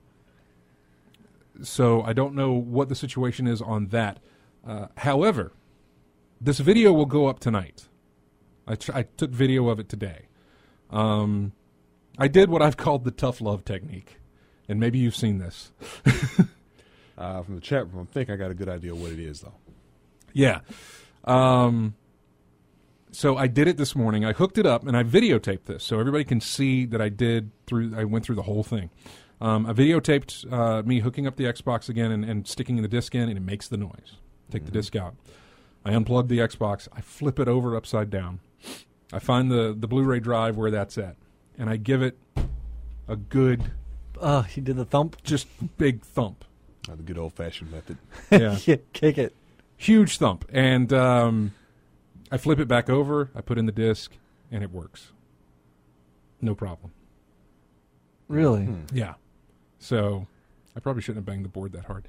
so I don't know what the situation is on that. Uh, however, this video will go up tonight. I, tr- I took video of it today. Um, I did what I've called the tough love technique, and maybe you've seen this. Uh, from the chat room, I think I got a good idea what it is, though. Yeah. Um, so I did it this morning. I hooked it up and I videotaped this so everybody can see that I did through. I went through the whole thing. Um, I videotaped uh, me hooking up the Xbox again and, and sticking the disc in, and it makes the noise. Take mm-hmm. the disc out. I unplug the Xbox. I flip it over upside down. I find the, the Blu-ray drive where that's at, and I give it a good, Oh, you did the thump? just big thump. Uh, the good old-fashioned method. Yeah. Yeah, kick it. Huge thump. And um, I flip it back over, I put in the disc, and it works. No problem. Really? Hmm. Yeah. So I probably shouldn't have banged the board that hard.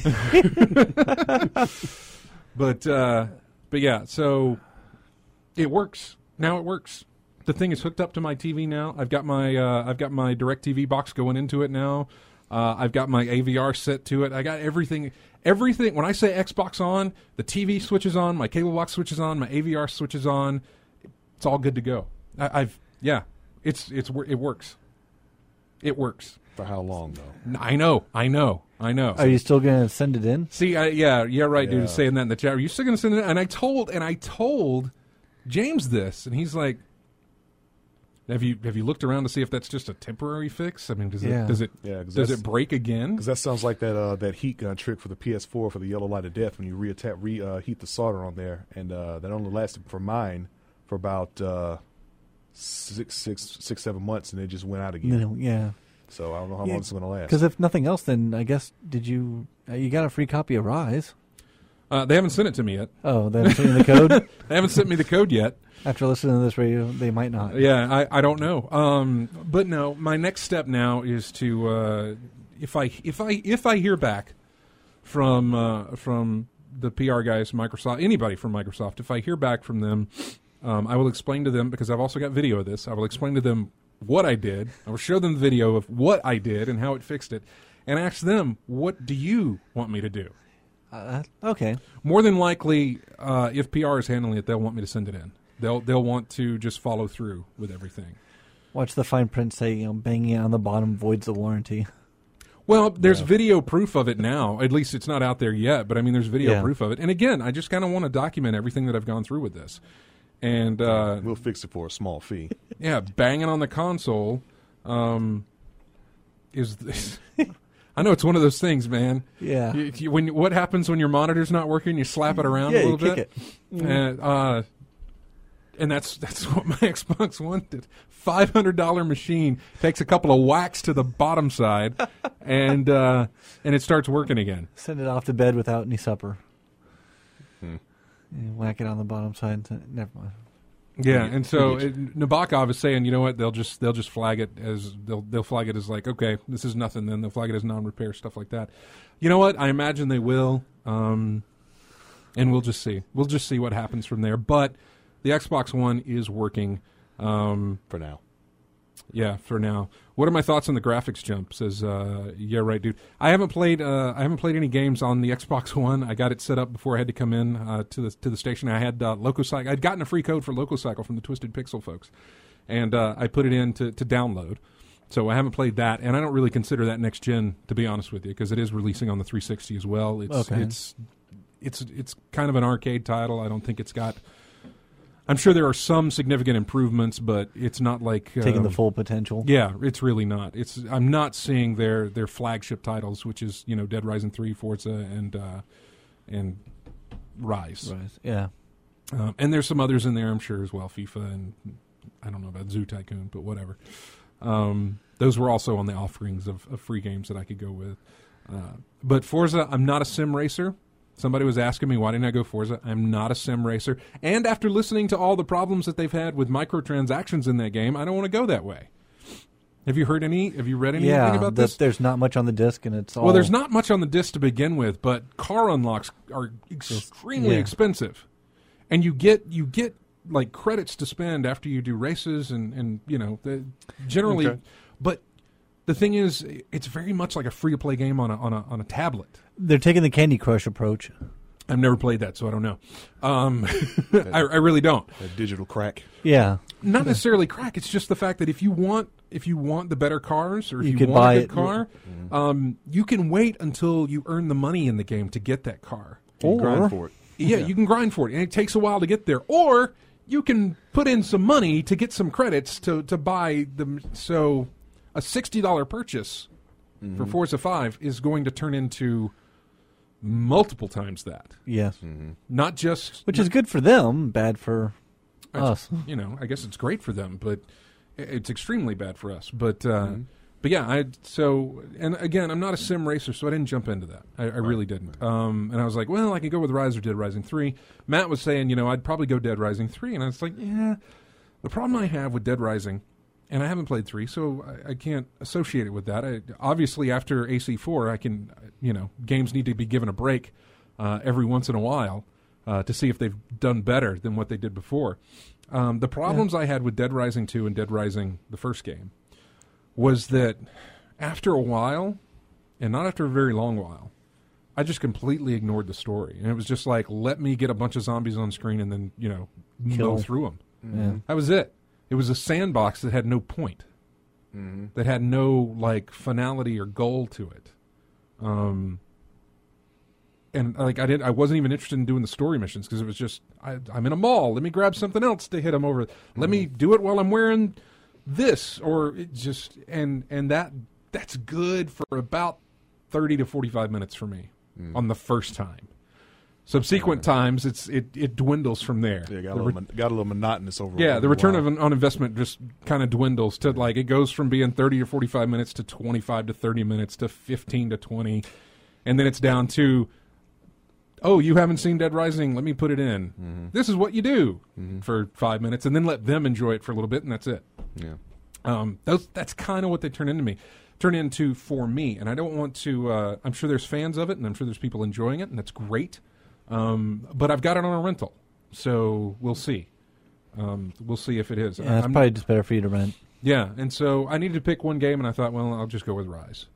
but uh, but yeah, so it works. Now it works. The thing is hooked up to my T V now. I've got my uh, I've got my DirecTV box going into it now. Uh, I've got my A V R set to it. I got everything. Everything. When I say Xbox on, the T V switches on, my cable box switches on, my A V R switches on. It's all good to go. I, I've yeah. It's it's it works. It works. For how long, though? I know. I know. I know. Are you still going to send it in? See, I, yeah, yeah, right, Yeah. dude. Saying that in the chat. Are you still going to send it? And I told, and I told James this, and he's like, "Have you have you looked around to see if that's just a temporary fix? I mean, does Yeah. it does it Yeah, 'cause does that's- it break again?" Because that sounds like that uh, that heat gun trick for the P S four for the yellow light of death when you re-attack, re uh, heat the solder on there, and uh, that only lasted for mine for about uh, six, six, six, seven months, and it just went out again. No, yeah. So I don't know how Yeah, long it's going to last. Because if nothing else, then I guess, did you, uh, you got a free copy of Rise. Uh, they haven't sent it to me yet. Oh, they haven't sent you the code? They haven't sent me the code yet. After listening to this radio, they might not. Yeah, I, I don't know. Um, but no, my next step now is to uh, if I if I if I hear back from uh, from the P R guys, Microsoft, anybody from Microsoft, if I hear back from them, um, I will explain to them, because I've also got video of this. I will explain to them what I did. I will show them the video of what I did and how it fixed it, and ask them, what do you want me to do? Uh, okay. More than likely, uh, if P R is handling it, they'll want me to send it in. They'll they'll want to just follow through with everything. Watch the fine print say, you know, banging it on the bottom voids the warranty. Well, there's Yeah. video proof of it now. At least it's not out there yet, but I mean, there's video Yeah. proof of it. And again, I just kind of want to document everything that I've gone through with this. And uh, We'll fix it for a small fee. yeah, banging on the console um, is. I know it's one of those things, man. Yeah. You, you- when what happens when your monitor's not working? You slap it around Yeah, a you little kick bit, and uh, and that's that's what my Xbox One did. Five hundred dollar machine takes a couple of whacks to the bottom side, and uh, and it starts working again. Send it off to bed without any supper. Hmm. Yeah, whack it on the bottom side. Never mind. Yeah, Yeah. and so Yeah. it, Nabokov is saying, you know what? They'll just they'll just flag it as they'll they'll flag it as like, okay, this is nothing. Then they'll flag it as non-repair, stuff like that. You know what? I imagine they will, um, and we'll just see. We'll just see what happens from there. But the Xbox One is working. Um, For now. Yeah, for now. What are my thoughts on the graphics jump? Says, uh, yeah, right, dude. I haven't played. Uh, I haven't played any games on the Xbox One. I got it set up before I had to come in uh, to the to the station. I had uh, LocoCycle. I'd gotten a free code for LocoCycle from the Twisted Pixel folks, and uh, I put it in to, to download. So I haven't played that, and I don't really consider that next gen, to be honest with you, because it is releasing on the three sixty as well. It's Okay. it's it's it's kind of an arcade title. I don't think it's got. I'm sure there are some significant improvements, but it's not like Taking um, the full potential. Yeah, it's really not. It's I'm not seeing their, their flagship titles, which is you know Dead Rising three, Forza, and uh, and Rise. Right. Yeah. Um, and there's some others in there, I'm sure as well. FIFA and I don't know about Zoo Tycoon, but whatever. Um, those were also on the offerings of, of free games that I could go with. Uh, but Forza, I'm not a sim racer. Somebody was asking me, why didn't I go Forza? I'm not a sim racer. And after listening to all the problems that they've had with microtransactions in that game, I don't want to go that way. Have you heard any? Have you read anything Yeah. about that this? there's not much on the disc, and it's all. Well, there's not much on the disc to begin with, but car unlocks are extremely yeah. expensive. And you get you get like credits to spend after you do races and, and you know, the, generally. Okay. But the thing is, it's very much like a free-to-play game on a, on a on a tablet. They're taking the Candy Crush approach. I've never played that, so I don't know. Um, I, I really don't. That digital crack. Yeah. Not necessarily crack. It's just the fact that if you want if you want the better cars or if You you, could want buy a good it. car, um, you can wait until you earn the money in the game to get that car. You Or- grind for it. Yeah, you can grind for it, and it takes a while to get there. Or you can put in some money to get some credits to, to buy them. So a sixty dollars purchase Mm-hmm. for Forza five is going to turn into multiple times that. Yes. Mm-hmm. Not just... Which is good for them, bad for us. You know, I guess it's great for them, but it's extremely bad for us. But... Uh, Mm-hmm. But yeah, I so and again, I'm not a sim racer, so I didn't jump into that. I, I really didn't. Um, and I was like, well, I can go with Rise or Dead Rising three. Matt was saying, you know, I'd probably go Dead Rising three, and I was like, yeah. The problem I have with Dead Rising, and I haven't played three, so I, I can't associate it with that. I, obviously, after A C four, I can, you know, games need to be given a break uh, every once in a while uh, to see if they've done better than what they did before. Um, the problems yeah. I had with Dead Rising two and Dead Rising, the first game, was that after a while, and not after a very long while, I just completely ignored the story. And it was just like, let me get a bunch of zombies on screen and then, you know, Kill. mow through them. Mm-hmm. Yeah. That was it. It was a sandbox that had no point, Mm-hmm. that had no, like, finality or goal to it. Um, and, like, I, didn't, I wasn't even interested in doing the story missions because it was just, I, I'm in a mall. Let me grab something else to hit them over. Mm-hmm. Let me do it while I'm wearing... this or it just and and that that's good for about thirty to forty-five minutes for me mm. on the first time. Subsequent yeah. times it's it, it dwindles from there. Yeah, got, the a little, re- mon- got a little monotonous over. Yeah, over the return while. of an, on investment just kind of dwindles to like it goes from being thirty to forty-five minutes to twenty-five to thirty minutes to fifteen to twenty, and then it's down to, oh, you haven't seen Dead Rising? Let me put it in. Mm-hmm. This is what you do mm-hmm. for five minutes, and then let them enjoy it for a little bit, and that's it. Yeah, um, those, that's kind of what they turn into me, turn into for me. And I don't want to. Uh, I'm sure there's fans of it, and I'm sure there's people enjoying it, and that's great. Um, but I've got it on a rental, so we'll see. Um, we'll see if it is. Yeah, I, it's I'm, probably just better for you to rent. Yeah, and so I needed to pick one game, and I thought, well, I'll just go with Rise.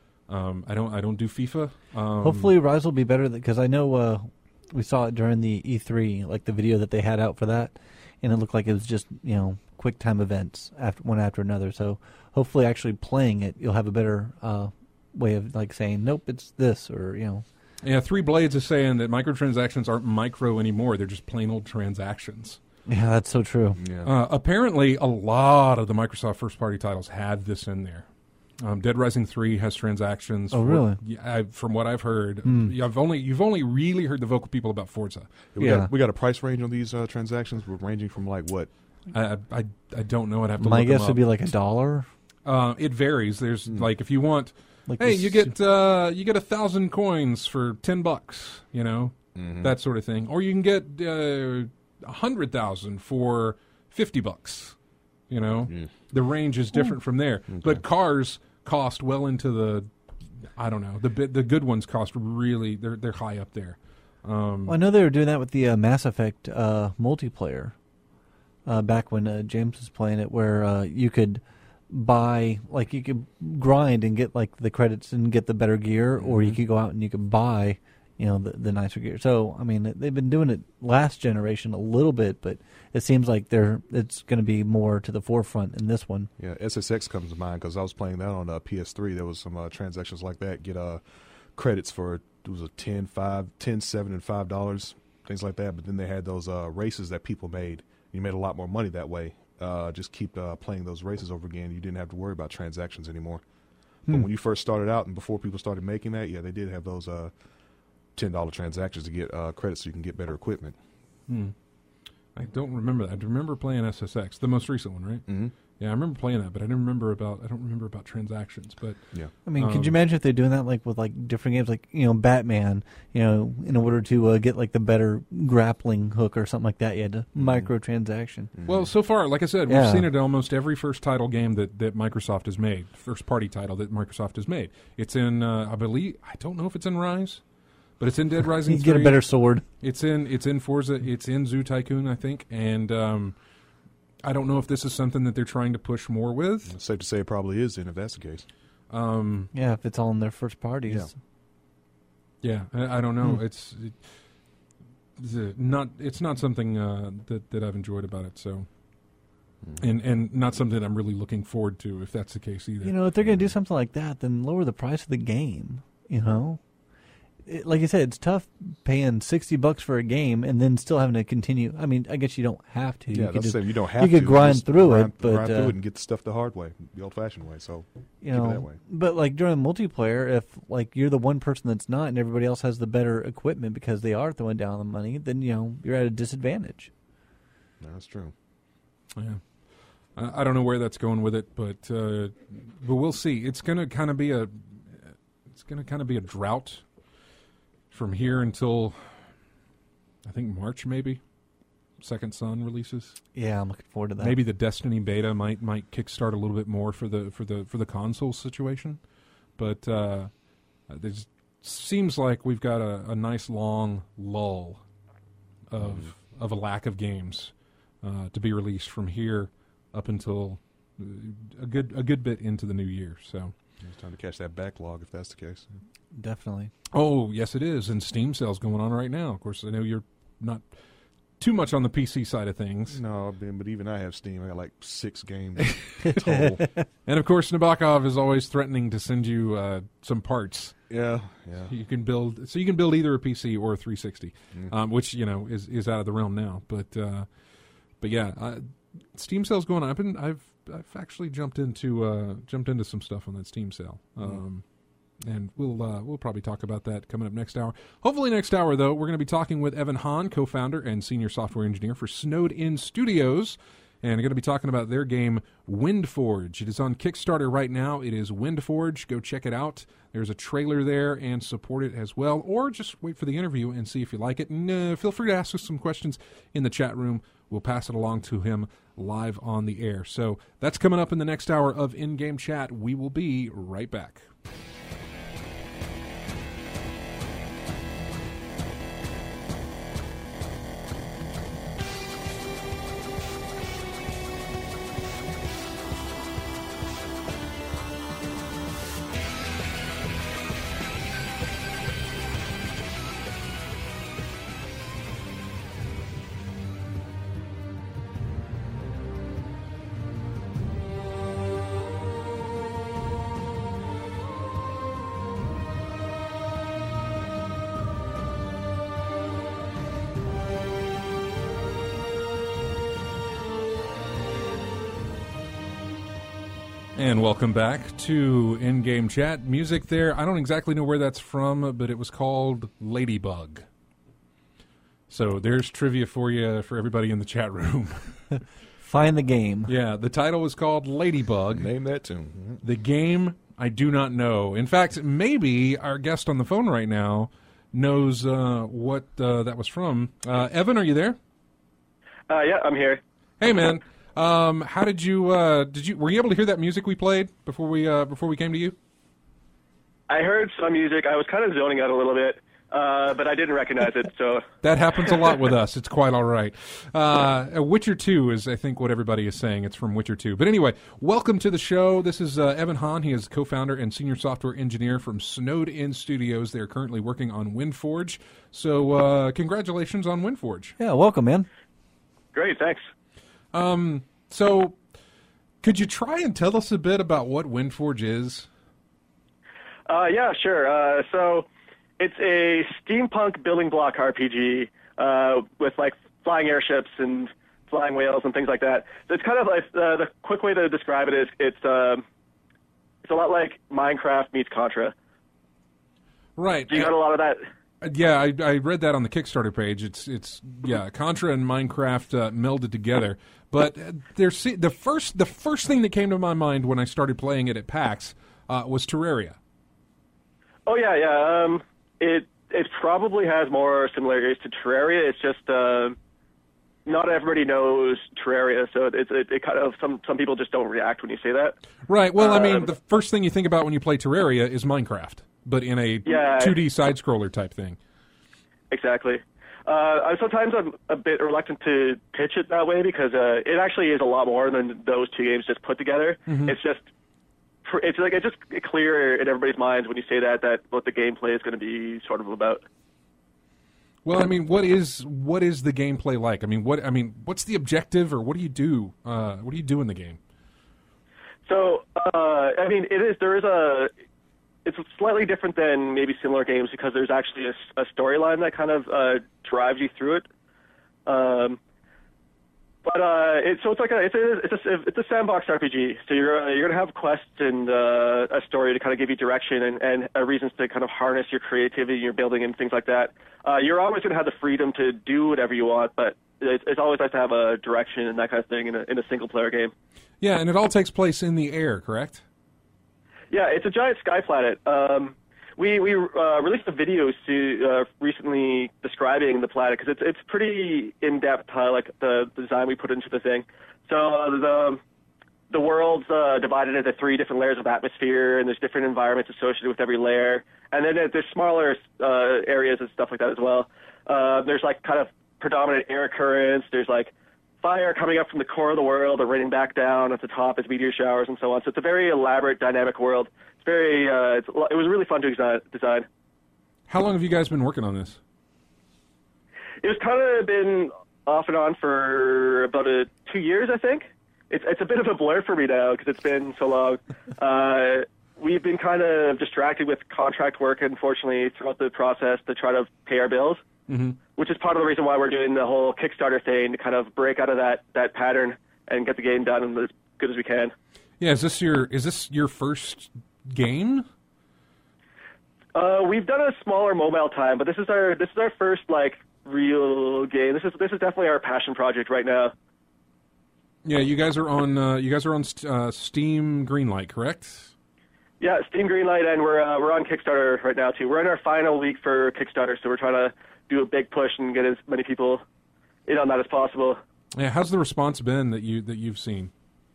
Um, I don't I don't do FIFA. Um, Hopefully, Rise will be better because I know uh, we saw it during the E three, like the video that they had out for that, and it looked like it was just you know quick time events after one after another. So hopefully, actually playing it, you'll have a better uh, way of like saying, nope, it's this, or you know. Yeah, Three Blades is saying that microtransactions aren't micro anymore; they're just plain old transactions. Yeah, that's so true. Yeah. Uh, apparently, a lot of the Microsoft first-party titles have this in there. Um, Dead Rising three has transactions. Oh, for, really? Yeah, I, from what I've heard, Mm. I've only you've only really heard the vocal people about Forza. We, Yeah. got, we got a price range on these uh, transactions. We're ranging from like what? I I, I don't know. I'd have to. My look guess them would up. be like a dollar. Uh, it varies. There's Mm. like if you want, Like hey, this- you get uh, you get a thousand coins for ten bucks. You know Mm-hmm. that sort of thing, or you can get uh, a hundred thousand for fifty bucks. You know, Mm. the range is different from there. Okay. But cars cost well into the, I don't know, the bit the good ones cost really they're they're high up there. Um, Well, I know they were doing that with the uh, Mass Effect uh, multiplayer uh, back when uh, James was playing it, where uh, you could buy, like, you could grind and get like the credits and get the better gear, or you Mhm. could go out and you could buy, you know, the, the nicer gear. So, I mean, they've been doing it last generation a little bit, but it seems like they're it's going to be more to the forefront in this one. Yeah, S S X comes to mind because I was playing that on uh, P S three. There was some uh, transactions like that. Get uh, credits for, it was a ten, five, ten, seven, and five dollars, things like that. But then they had those uh, races that people made. You made a lot more money that way. Uh, just keep uh, playing those races over again. You didn't have to worry about transactions anymore. But Hmm. when you first started out and before people started making that, yeah, they did have those uh, ten dollar transactions to get uh, credits so you can get better equipment. hmm. I don't remember that. I remember playing S S X, the most recent one, right? Mm-hmm. Yeah, I remember playing that, but I didn't remember about I don't remember about transactions. But Yeah. I mean, Um, could you imagine if they're doing that like with like different games, like you know, Batman? You know, in order to uh, get like the better grappling hook or something like that, you had to Mhm. microtransaction. Mm-hmm. well, so far, like I said, we've Yeah. seen it in almost every first title game that, that Microsoft has made, first party title that Microsoft has made. It's in, uh, I believe, I don't know if it's in Rise, but it's in Dead Rising You three. get a better sword. It's in it's in Forza. It's in Zoo Tycoon, I think, and um, I don't know if this is something that they're trying to push more with. It's safe to say it probably is then if that's the case. Um, Yeah, if it's all in their first parties. yeah, I, I don't know. Hmm. It's it, it's uh, not it's not something uh, that that I've enjoyed about it. So, Mm-hmm. and and not something I'm really looking forward to. If that's the case either. You know, if they're going to do something like that, then lower the price of the game. You know, it, like you said, it's tough paying sixty bucks for a game and then still having to continue. I mean, I guess you don't have to. Yeah, you that's could just, the same. You don't have you to. could grind Just through grind, it, but, grind through uh, it and get the stuff the hard way, the old-fashioned way. So you keep it know, that way. but like during multiplayer, if like you're the one person that's not and everybody else has the better equipment because they are throwing down the money, then you know you're at a disadvantage. No, that's true. Yeah. I I don't know where that's going with it, but uh, but we'll see. It's going to kind of be a it's going to kind of be a drought from here until I think March, maybe. Second Son releases. Yeah, I'm looking forward to that. Maybe the Destiny beta might might kickstart a little bit more for the for the for the console situation, but uh, there seems like we've got a, a nice long lull of of a lack of games uh, to be released from here up until uh, a good a good bit into the new year. So, It's time to catch that backlog if that's the case. definitely. oh yes, it is, and Steam sales going on right now. Of course, I know you're not too much on the P C side of things, No, I've been, but even I have Steam. I got like six games total. and of course, Nabokov is always threatening to send you uh, some parts. Yeah, yeah. You can build, so you can build either a P C or a three sixty, Mm. um, which you know is, is out of the realm now. But uh, but yeah, uh, Steam sales going on. I've been, I've I've actually jumped into uh, jumped into some stuff on that Steam sale, um, and we'll uh, we'll probably talk about that coming up next hour. Hopefully next hour though, we're going to be talking with Evan Hahn, co-founder and senior software engineer for Snowed In Studios. And I'm going to be talking about their game, Windforge. It is on Kickstarter right now. It is Windforge. Go check it out. There's a trailer there and support it as well. Or just wait for the interview and see if you like it. And uh, feel free to ask us some questions in the chat room. We'll pass it along to him live on the air. So that's coming up in the next hour of In-Game Chat. We will be right back. And welcome back to In-Game Chat. Music there, I don't exactly know where that's from, but it was called Ladybug. So there's trivia for you, for everybody in the chat room. Find the game. Yeah, the title was called Ladybug. Name that tune. The game, I do not know. In fact, maybe our guest on the phone right now knows uh, what uh, that was from. Uh, Evan, are you there? Uh, yeah, I'm here. Hey, man. Um, how did you, uh, did you, were you able to hear that music we played before we, uh, before we came to you? I heard some music. I was kind of zoning out a little bit, uh, but I didn't recognize it, so. That happens a lot with us. It's quite all right. Uh, Witcher two is, I think, what everybody is saying. It's from Witcher two. But anyway, welcome to the show. This is uh, Evan Hahn. He is co-founder and senior software engineer from Snowed In Studios. They are currently working on WindForge. So uh, congratulations on WindForge. Yeah, welcome, man. Great, thanks. Um, so could you try and tell us a bit about what WindForge is? Uh, yeah, sure. Uh, so it's a steampunk building block R P G uh, with like flying airships and flying whales and things like that. So it's kind of like uh, the quick way to describe it is it's uh, it's a lot like Minecraft meets Contra. Right. Do you got a lot of that? Yeah, I, I read that on the Kickstarter page. It's it's yeah, Contra and Minecraft uh, melded together. But uh, there's the first the first thing that came to my mind when I started playing it at PAX uh, was Terraria. Oh yeah, yeah. Um, it it probably has more similarities to Terraria. It's just uh, not everybody knows Terraria, so it's it, it kind of some some people just don't react when you say that. Right. Well, I mean, Um, the first thing you think about when you play Terraria is Minecraft, but in a Yeah. two D side scroller type thing. Exactly. Uh, I- sometimes I'm a bit reluctant to pitch it that way because uh, it actually is a lot more than those two games just put together. It's just, pr- it's like it's just clear in everybody's minds when you say that that what the gameplay is going to be sort of about. Well, I mean, what is what is the gameplay like? I mean, what I mean, what's the objective, or what do you do? Uh, what do you do in the game? So, uh, I mean, it is there is a. It's slightly different than maybe similar games because there's actually a, s- a storyline that kind of uh, drives you through it. Um, but uh, it, so it's like a it's a it's a it's a sandbox R P G. So you're uh, you're gonna have quests and uh, a story to kind of give you direction and and uh, reasons to kind of harness your creativity, your building, and things like that. Uh, you're always gonna have the freedom to do whatever you want, but it's, it's always nice to have a direction and that kind of thing in a in a single player game. Yeah, and it all takes place in the air, correct? Yeah, it's a giant sky planet. Um, we we uh, released a video to, uh, recently describing the planet because it's it's pretty in depth, uh, like the, the design we put into the thing. So uh, the the world's uh, divided into three different layers of atmosphere, and there's different environments associated with every layer. And then there's smaller uh, areas and stuff like that as well. Uh, there's like kind of predominant air currents. There's like fire coming up from the core of the world and raining back down at the top as meteor showers and so on. So it's a very elaborate, dynamic world. It's very, uh, it's, it was really fun to design. design. How long have you guys been working on this? It was kind of been off and on for about a, two years, I think. It's it's a bit of a blur for me now because it's been so long. Uh, we've been kind of distracted with contract work, unfortunately, throughout the process to try to pay our bills. Mm-hmm. Which is part of the reason why we're doing the whole Kickstarter thing to kind of break out of that, that pattern and get the game done as good as we can. Yeah, is this your is this your first game? Uh, we've done a smaller mobile time, but this is our this is our first like real game. This is this is definitely our passion project right now. Yeah, you guys are on uh, you guys are on uh, Steam Greenlight, correct? Yeah, Steam Greenlight, and we're uh, we're on Kickstarter right now too. We're in our final week for Kickstarter, so we're trying to do a big push and get as many people in on that as possible. Yeah, how's the response been that you that you've seen?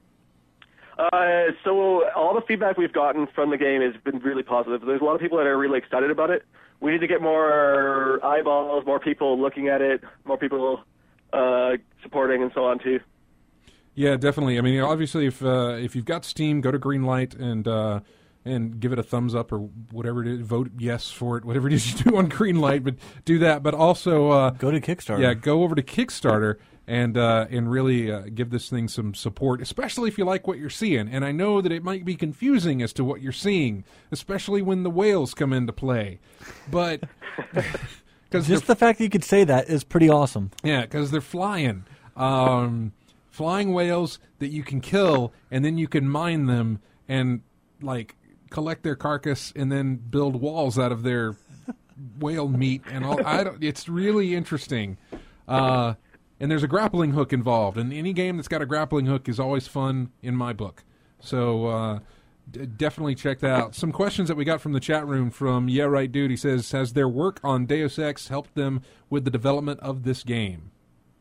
Uh, so all the feedback we've gotten from the game has been really positive. There's a lot of people that are really excited about it. We need to get more eyeballs, more people looking at it, more people uh, supporting, and so on too. Yeah, definitely. I mean, obviously, if uh, if you've got Steam, go to Greenlight and uh, and give it a thumbs up or whatever it is. Vote yes for it, whatever it is you do on Greenlight. But do that. But also uh, Go to Kickstarter. Yeah, go over to Kickstarter and uh, and really uh, give this thing some support, especially if you like what you're seeing. And I know that it might be confusing as to what you're seeing, especially when the whales come into play. But because Just the fact that you could say that is pretty awesome. yeah, because they're flying. Um, flying whales that you can kill, and then you can mine them and like collect their carcass and then build walls out of their whale meat and all. I don't, it's really interesting. Uh, and there's a grappling hook involved, and any game that's got a grappling hook is always fun in my book. So uh, d- definitely check that out. Some questions that we got from the chat room from Yeah Right Dude. He says, has their work on Deus Ex helped them with the development of this game?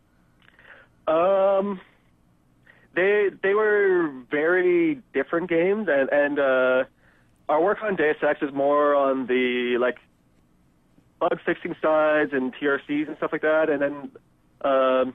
Um, they they were very different games, and and uh, our work on Deus Ex is more on the like bug fixing sides and T R Cs and stuff like that, and then um,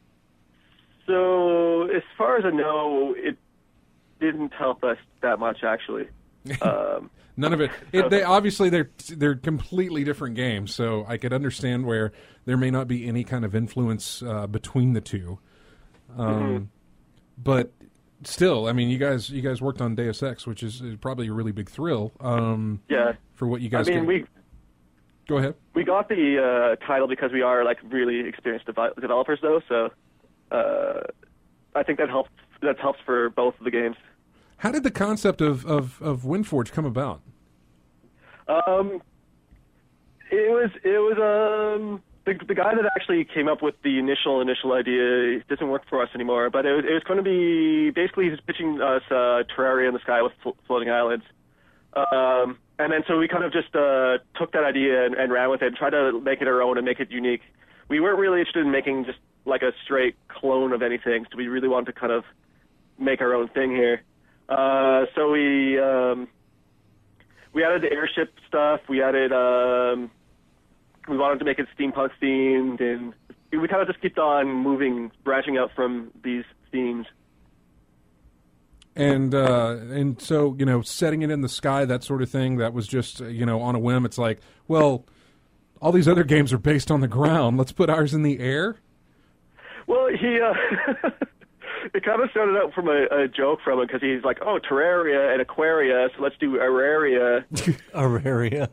so as far as I know, it didn't help us that much actually. Um, None of it. it they obviously they're they're completely different games, so I could understand where there may not be any kind of influence uh, between the two. Um, mm-hmm. But still, I mean, you guys you guys worked on Deus Ex, which is, is probably a really big thrill. Um, yeah. For what you guys. I mean, can... we. Go ahead. We got the uh, title because we are like really experienced dev- developers, though. So uh, I think that helps. That helps for both of the games. How did the concept of, of, of WindForge come about? Um, it was it was um the the guy that actually came up with the initial initial idea doesn't work for us anymore. But it was it was going to be basically he's pitching us uh, Terraria in the sky with flo- floating islands. Um, and then so we kind of just uh, took that idea and, and ran with it, and tried to make it our own and make it unique. We weren't really interested in making just like a straight clone of anything, so we really wanted to kind of make our own thing here. Uh, so we um, we added the airship stuff. We added um, we wanted to make it steampunk themed, and we kind of just kept on moving, branching out from these themes. And uh, and so you know, setting it in the sky, that sort of thing. That was just you know on a whim. It's like, well, all these other games are based on the ground. Let's put ours in the air. Well, he. Uh, It kind of started out from a, a joke from him because he's like, oh, Terraria and Aquaria, so let's do Auraria. Auraria.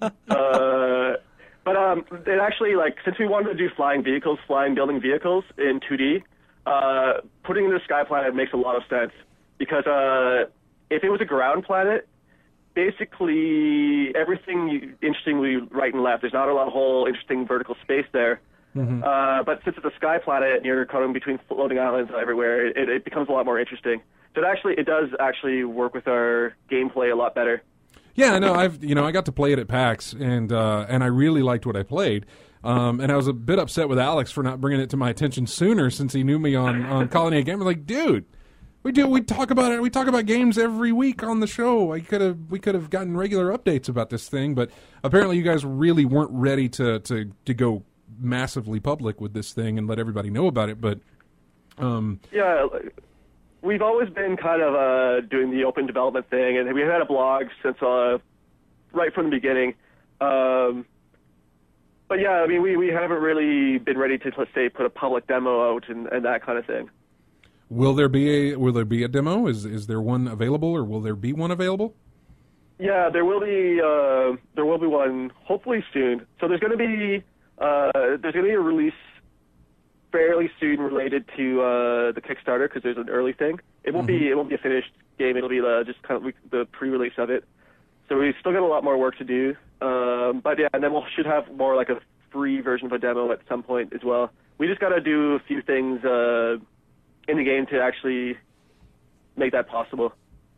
uh, but um, it actually, like, since we wanted to do flying vehicles, flying building vehicles in two D, uh, putting in the sky planet makes a lot of sense. Because uh, if it was a ground planet, basically everything you, interesting we right and left. There's not a lot of whole interesting vertical space there. Mm-hmm. Uh, but since it's a sky planet and you're coming between floating islands everywhere, it, it becomes a lot more interesting. So it actually, it does actually work with our gameplay a lot better. Yeah, no, I've you know I got to play it at PAX and uh, and I really liked what I played. Um, and I was a bit upset with Alex for not bringing it to my attention sooner, since he knew me on, on Colony of Gamer. Like, dude, we do we talk about it. We talk about games every week on the show. I could have we could have gotten regular updates about this thing, but apparently you guys really weren't ready to to, to go massively public with this thing and let everybody know about it. But um yeah, we've always been kind of uh doing the open development thing, and we've had a blog since uh right from the beginning. Um but yeah, I mean we we haven't really been ready to, let's say, put a public demo out and, and that kind of thing. Will there be a will there be a demo? Is is there one available, or will there be one available? Yeah, there will be uh there will be one hopefully soon. So there's going to be Uh, there's going to be a release fairly soon related to uh, the Kickstarter, because there's an early thing. It won't mm-hmm. be it won't be a finished game. It'll be uh, just kind of the pre-release of it. So we've still got a lot more work to do. Um, but yeah, and then we we'll should have more like a free version of a demo at some point as well. We just got to do a few things uh, in the game to actually make that possible.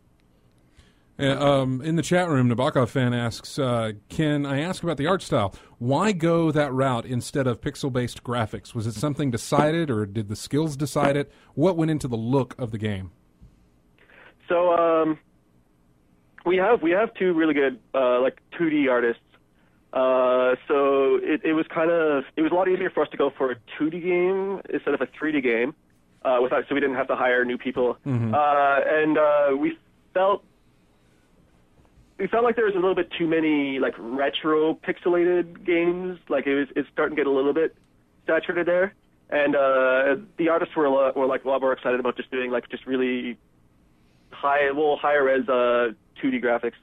Uh, um, in the chat room, Nabokov fan asks, uh, can I ask about the art style? Why go that route instead of pixel-based graphics? Was it something decided, or did the skills decide it? What went into the look of the game? So um, we have we have two really good uh, like two D artists. Uh, so it, it was kind of it was a lot easier for us to go for a two D game instead of a three D game, uh, without so we didn't have to hire new people. Mm-hmm. Uh, and uh, we felt. We felt like there was a little bit too many like retro pixelated games. Like it was, it's starting to get a little bit saturated there. And uh, the artists were a lot, were like a lot more excited about just doing like just really high, well, higher res uh, two D graphics.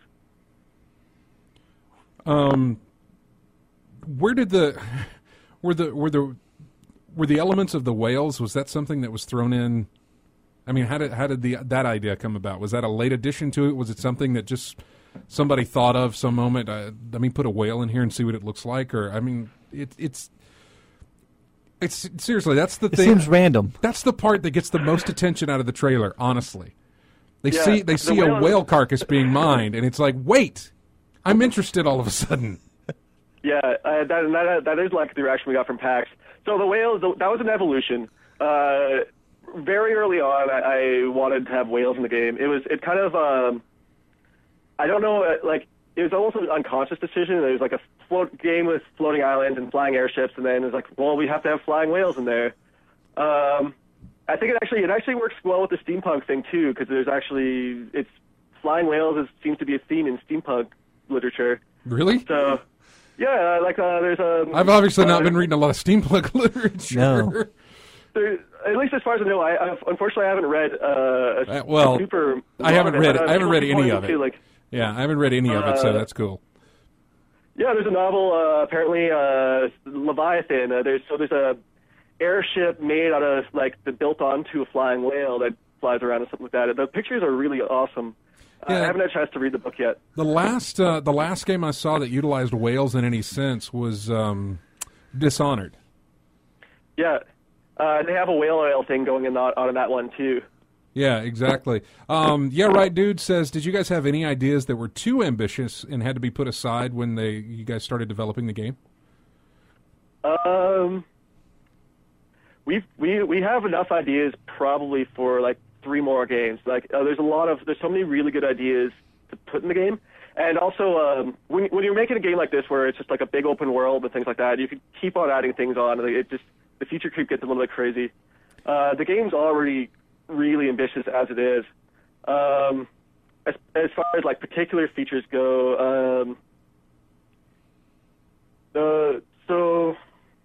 Um, where did the were the were the were the elements of the whales? Was that something that was thrown in I mean, how did how did the that idea come about? Was that a late addition to it? Was it something that just somebody thought of some moment? Uh, I mean, put a whale in here and see what it looks like, or I mean, it, it's it's seriously that's the It thing. seems random. That's the part that gets the most attention out of the trailer. Honestly, they Yeah, see they the see a whale- whale carcass being mined, and it's like, wait, I'm interested all of a sudden. Yeah, uh, that, that that is like the reaction we got from PAX. So the whales, that was an evolution. Uh, very early on, I, I wanted to have whales in the game. It was it kind of um, I don't know, uh, like it was almost an unconscious decision. It was like a float game with floating islands and flying airships, and then it was like, well, we have to have flying whales in there. Um, I think it actually it actually works well with the steampunk thing too, because there's actually it's flying whales is, seems to be a theme in steampunk literature. Really? So. Yeah, like uh, there's a. I've obviously uh, not been reading a lot of steampunk literature. No. There, at least as far as I know, I I've, unfortunately I haven't read uh, a, Uh, well, a super. I haven't lot of read it. it. but, uh, I haven't read people any point of to, it. Like, Yeah, I haven't read any of it, so Uh, that's cool. yeah, there's a novel. Uh, apparently, uh, Leviathan. Uh, there's so there's a airship made out of like the built onto a flying whale that flies around and something like that. The pictures are really awesome. Yeah. I haven't had a chance to read the book yet. The last uh, the last game I saw that utilized whales in any sense was um, Dishonored. Yeah, uh, they have a whale oil thing going in on, on that one too. Yeah, exactly. Um, yeah, right. Dude says, did you guys have any ideas that were too ambitious and had to be put aside when they you guys started developing the game? Um, we we we have enough ideas probably for like three more games. Like uh, there's a lot of there's so many really good ideas to put in the game, and also um, when when you're making a game like this where it's just like a big open world and things like that, you can keep on adding things on. Like, it just the feature creep gets a little bit crazy. Uh, the game's already really ambitious as it is. Um, as as far as like particular features go, um, the so.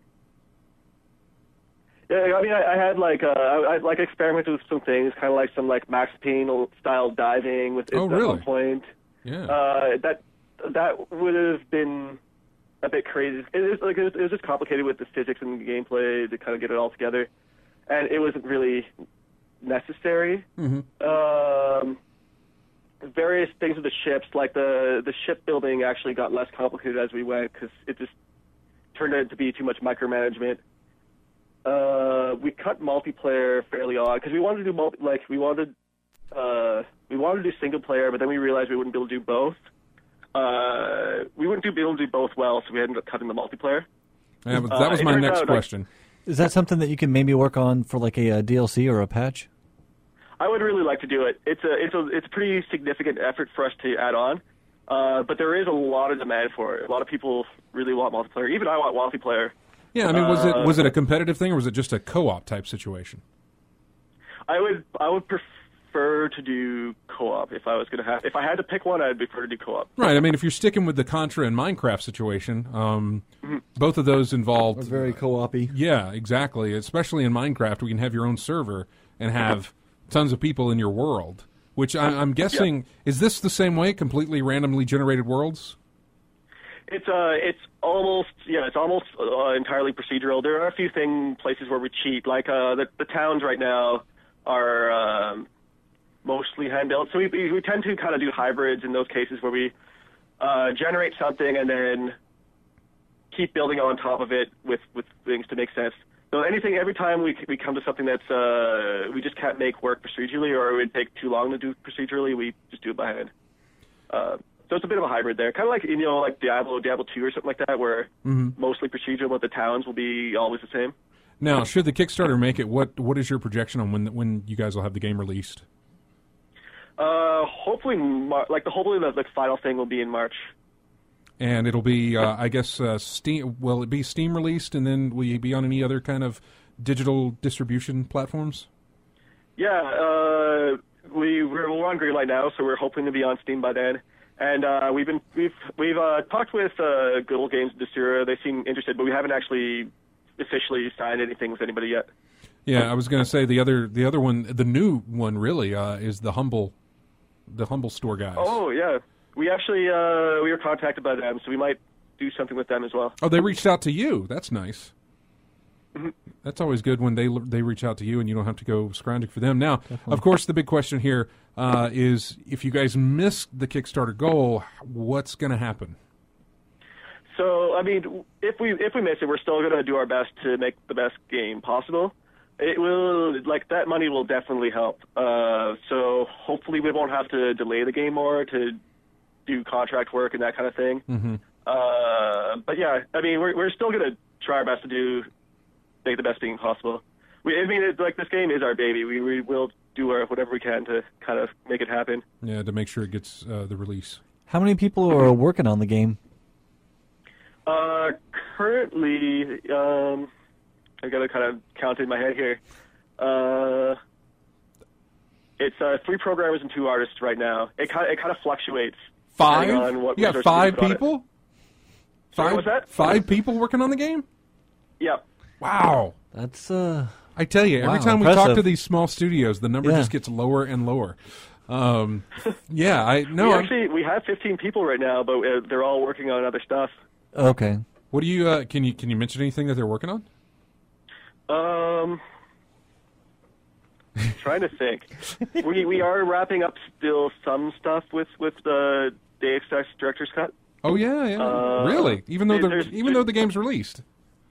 Yeah, I mean, I, I had like uh, I, I like experimented with some things, kind of like some like Max Payne style diving with Oh, it at really? one point. Yeah. Uh, that that would have been a bit crazy. It was like it was, it was just complicated with the physics and the gameplay to kind of get it all together, and it wasn't really necessary. Mm-hmm. Um, various things with the ships, like the the ship building, actually got less complicated as we went because it just turned out to be too much micromanagement. Uh, we cut multiplayer fairly on because we wanted to do multi, like we wanted uh, we wanted to do single player, but then we realized we wouldn't be able to do both. Uh, we wouldn't do, be able to do both well, so we ended up cutting the multiplayer. Yeah, but uh, that was it my turns next out, like- question. Is that something that you can maybe work on for like a, uh D L C or a patch? I would really like to do it. It's a it's a it's a pretty significant effort for us to add on, uh, but there is a lot of demand for it. A lot of people really want multiplayer. Even I want multiplayer. Yeah, I mean, was it Uh, was it a competitive thing or was it just a co-op type situation? I would I would prefer to do co-op if I was gonna have if I had to pick one. I'd prefer to do co-op. Right. I mean, if you're sticking with the Contra and Minecraft situation, um, both of those involved. Very co-op-y. Yeah, exactly. Especially in Minecraft, we can have your own server and have tons of people in your world. Which I, I'm guessing is this the same way? Completely randomly generated worlds. It's uh, it's almost yeah, it's almost uh, entirely procedural. There are a few thing places where we cheat, like uh, the the towns right now are um, mostly hand built. So we we tend to kind of do hybrids in those cases where we uh, generate something and then keep building on top of it with with things to make sense. So anything, every time we we come to something that's uh, we just can't make work procedurally, or it would take too long to do procedurally, we just do it by hand. Uh, So it's a bit of a hybrid there, kind of like you know, like Diablo, Diablo two, or something like that, where mostly procedural, but the towns will be always the same. Now, should the Kickstarter make it, what what is your projection on when when you guys will have the game released? Uh, hopefully, Mar- like the hopefully the, the final thing will be in March. And it'll be, uh, I guess, uh, Steam. Will it be Steam released, and then will you be on any other kind of digital distribution platforms? Yeah, uh, we we're, we're on Greenlight now, so we're hoping to be on Steam by then. And uh, we've been we've we've uh, talked with uh, Good Old Games Desura. They seem interested, but we haven't actually officially signed anything with anybody yet. Yeah, I was going to say the other the other one, the new one, really uh, is the Humble, the Humble Store guys. Oh yeah, we actually uh, we were contacted by them, so we might do something with them as well. Oh, they reached out to you. That's nice. That's always good when they they reach out to you and you don't have to go scrounging for them. Now, Definitely. Of course, the big question here uh, is if you guys miss the Kickstarter goal, what's going to happen? So, I mean, if we if we miss it, we're still going to do our best to make the best game possible. It will, like, that money will definitely help. Uh, so hopefully we won't have to delay the game more to do contract work and that kind of thing. Mm-hmm. Uh, but yeah, I mean, we're we're still going to try our best to do make the best game possible. We, I mean, it's like this game is our baby. We we will do our, whatever we can to kind of make it happen. Yeah, to make sure it gets uh, the release. How many people are working on the game? Uh, currently, um, I got to kind of count in my head here. Uh, it's uh, three programmers and two artists right now. It kind of, it kind of fluctuates. Five? On what you got five people? Sorry, five, what's that? Five people working on the game? Yep. Wow. That's, uh... I tell you, every wow, time impressive. we talk to these small studios, the number yeah. just gets lower and lower. Um, yeah, I no. We I'm, actually, we have fifteen people right now, but uh, they're all working on other stuff. Okay. What do you, uh, can you, can you mention anything that they're working on? Um... trying to think. we we are wrapping up still some stuff with with the Deus Ex Director's Cut. Oh yeah, yeah. Uh, really? Even though the there's- even though the game's released.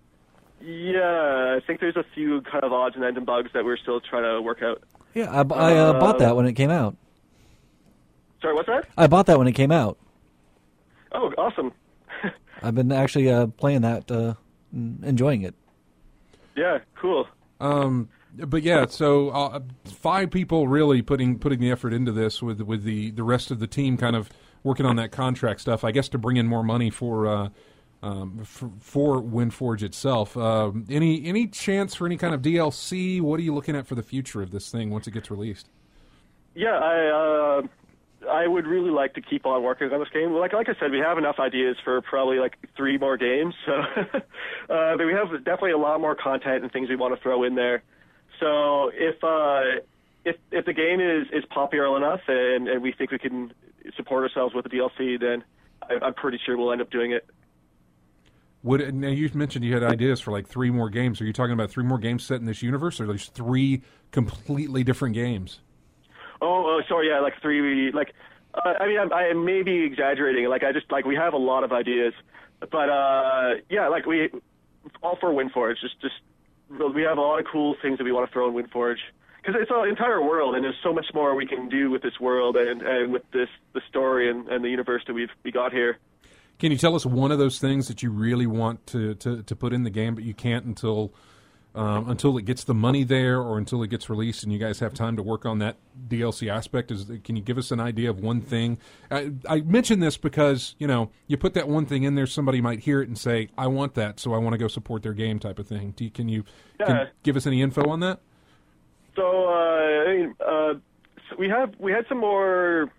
Yeah, I think there's a few kind of odds and ends and bugs that we're still trying to work out. Yeah, I, I uh, Uh, bought that when it came out. Sorry, what's that? I bought that when it came out. Oh, awesome. I've been actually uh, playing that, uh, and enjoying it. Yeah, cool. Um, but yeah, so uh, five people really putting putting the effort into this, with with the, the rest of the team kind of working on that contract stuff. I guess to bring in more money for uh, um, for, for WindForge itself. Um, any any chance for any kind of D L C? What are you looking at for the future of this thing once it gets released? Yeah, I uh, I would really like to keep on working on this game. Like like I said, we have enough ideas for probably like three more games. So uh, but we have definitely a lot more content and things we want to throw in there. So if uh, if if the game is, is popular enough and, and we think we can support ourselves with the D L C, then I, I'm pretty sure we'll end up doing it. Would now you mentioned you had ideas for like three more games. Are you talking about three more games set in this universe, or there's three completely different games? Oh, oh sorry, yeah, like three, like, uh, I mean, I, I may be exaggerating. Like, I just, like, we have a lot of ideas. But, uh, yeah, like, we, all for WindForge, just, just, we have a lot of cool things that we want to throw in WindForge. Because it's an entire world, and there's so much more we can do with this world and, and with this, the story and, and the universe that we've we got here. Can you tell us one of those things that you really want to, to, to put in the game, but you can't until um, until it gets the money there, or until it gets released, and you guys have time to work on that D L C aspect? Is can you give us an idea of one thing? I, I mention this because you know you put that one thing in there, somebody might hear it and say, "I want that, so I want to go support their game," type of thing. Do you, can you Yeah. can give us any info on that? So, uh, I mean, uh, so we have we had some more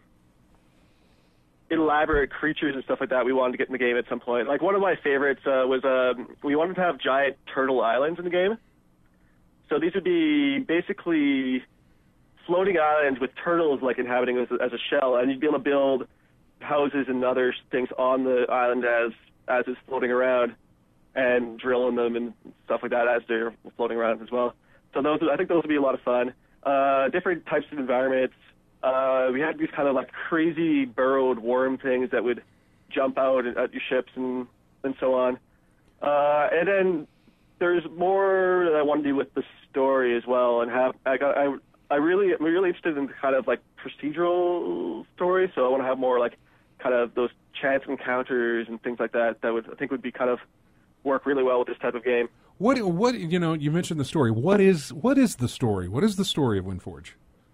elaborate creatures and stuff like that we wanted to get in the game at some point. Like, one of my favorites uh, was um, we wanted to have giant turtle islands in the game. So these would be basically floating islands with turtles like inhabiting as a, as a shell, and you'd be able to build houses and other things on the island as as it's floating around, and drill in them and stuff like that as they're floating around as well. So those, I think those would be a lot of fun. Uh, different types of environments. Uh, we had these kind of like crazy burrowed worm things that would jump out at your ships and, and so on. Uh, and then there's more that I want to do with the story as well. And have I got I I really I'm really interested in kind of like procedural stories. So I want to have more like kind of those chance encounters and things like that. That would I think would be kind of work really well with this type of game. What what you know? You mentioned the story. What is what is the story? What is the story of WindForge?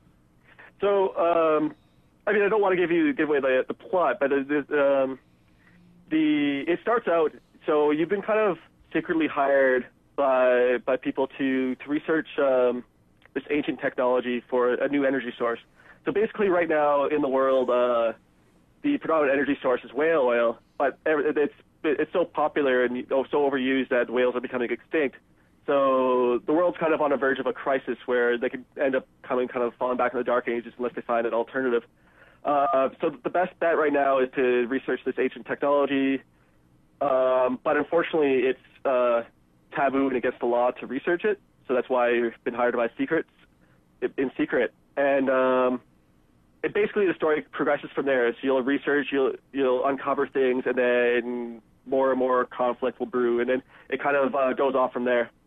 So, um, I mean, I don't want to give you give away the, the plot, but it, it, um, the it starts out. So you've been kind of secretly hired by by people to to research um, this ancient technology for a new energy source. So basically, right now in the world, uh, the predominant energy source is whale oil, but it's it's so popular and so overused that whales are becoming extinct. So the world's kind of on the verge of a crisis where they could end up coming kind of falling back in the dark ages unless they find an alternative. Uh, so the best bet right now is to research this ancient technology, um, but unfortunately it's uh, taboo and against the law to research it. So that's why I've been hired by secrets in secret. And um, it basically the story progresses from there. So you'll research, you'll you'll uncover things, and then more and more conflict will brew, and then it kind of uh, goes off from there.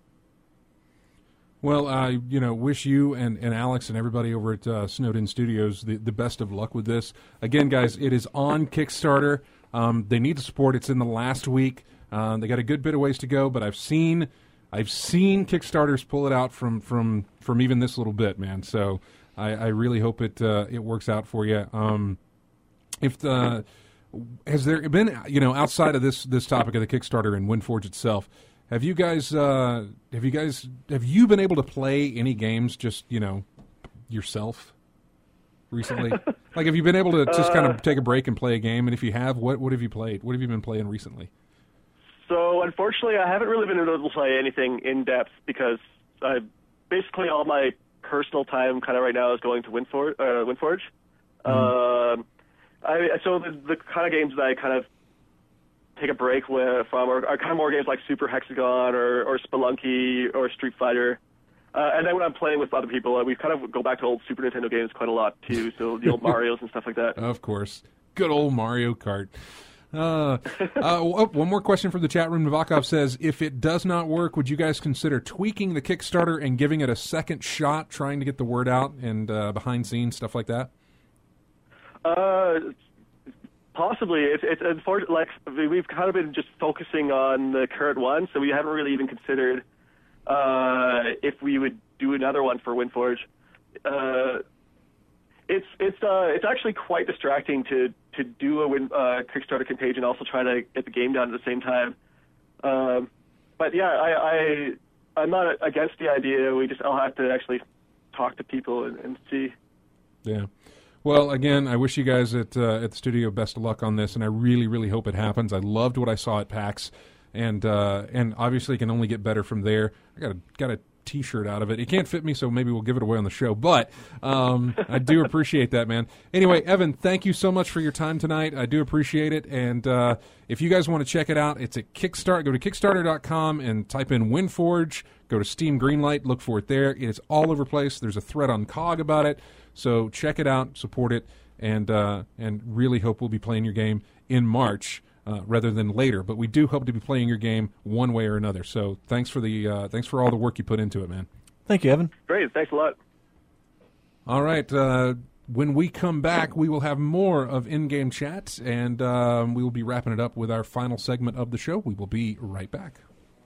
Well, I you know wish you and, and Alex and everybody over at uh, Snowden Studios the, the best of luck with this. Again, guys, it is on Kickstarter. Um, they need the support. It's in the last week. Uh, they got a good bit of ways to go, but I've seen I've seen Kickstarters pull it out from from, from even this little bit, man. So I, I really hope it uh, it works out for you. Um, if the has there been you know outside of this this topic of the Kickstarter and WindForge itself? Have you guys uh, have you guys have you been able to play any games just you know yourself recently? Like, have you been able to just kind of take a break and play a game? And if you have, what what have you played? What have you been playing recently? So unfortunately, I haven't really been able to play anything in depth because I basically all my personal time kind of right now is going to WindForge. Uh, WindForge. Mm-hmm. Um, I so the, the kind of games that I kind of take a break with, from are, are kind of more games like Super Hexagon or, or Spelunky or Street Fighter. Uh, and then when I'm playing with other people, uh, we kind of go back to old Super Nintendo games quite a lot too, so the old Marios and stuff like that. Of course. Good old Mario Kart. Uh, uh, oh, one more question from the chat room. Novakov says, if it does not work, would you guys consider tweaking the Kickstarter and giving it a second shot, trying to get the word out and uh, behind scenes, stuff like that? Uh... Possibly. It's, it's unfortunate. Like, we've kind of been just focusing on the current one, so we haven't really even considered uh, if we would do another one for WindForge. Uh, it's it's uh, it's actually quite distracting to to do a win, uh, Kickstarter campaign and also try to get the game done at the same time. Um, but yeah, I, I I'm not against the idea. We just I'll have to actually talk to people and, and see. Yeah. Well, again, I wish you guys at uh, at the studio best of luck on this, and I really, really hope it happens. I loved what I saw at PAX, and uh, and obviously it can only get better from there. I got a got a T-shirt out of it. It can't fit me, so maybe we'll give it away on the show. But um, I do appreciate that, man. Anyway, Evan, thank you so much for your time tonight. I do appreciate it. And uh, if you guys want to check it out, it's at Kickstarter. Go to Kickstarter dot com and type in WindForge. Go to Steam Greenlight. Look for it there. It is all over the place. There's a thread on C O G about it. So check it out, support it, and uh, and really hope we'll be playing your game in March uh, rather than later. But we do hope to be playing your game one way or another. So thanks for the uh, thanks for all the work you put into it, man. Thank you, Evan. Great, thanks a lot. All right, uh, when we come back, we will have more of in-game chat, and um, we will be wrapping it up with our final segment of the show. We will be right back.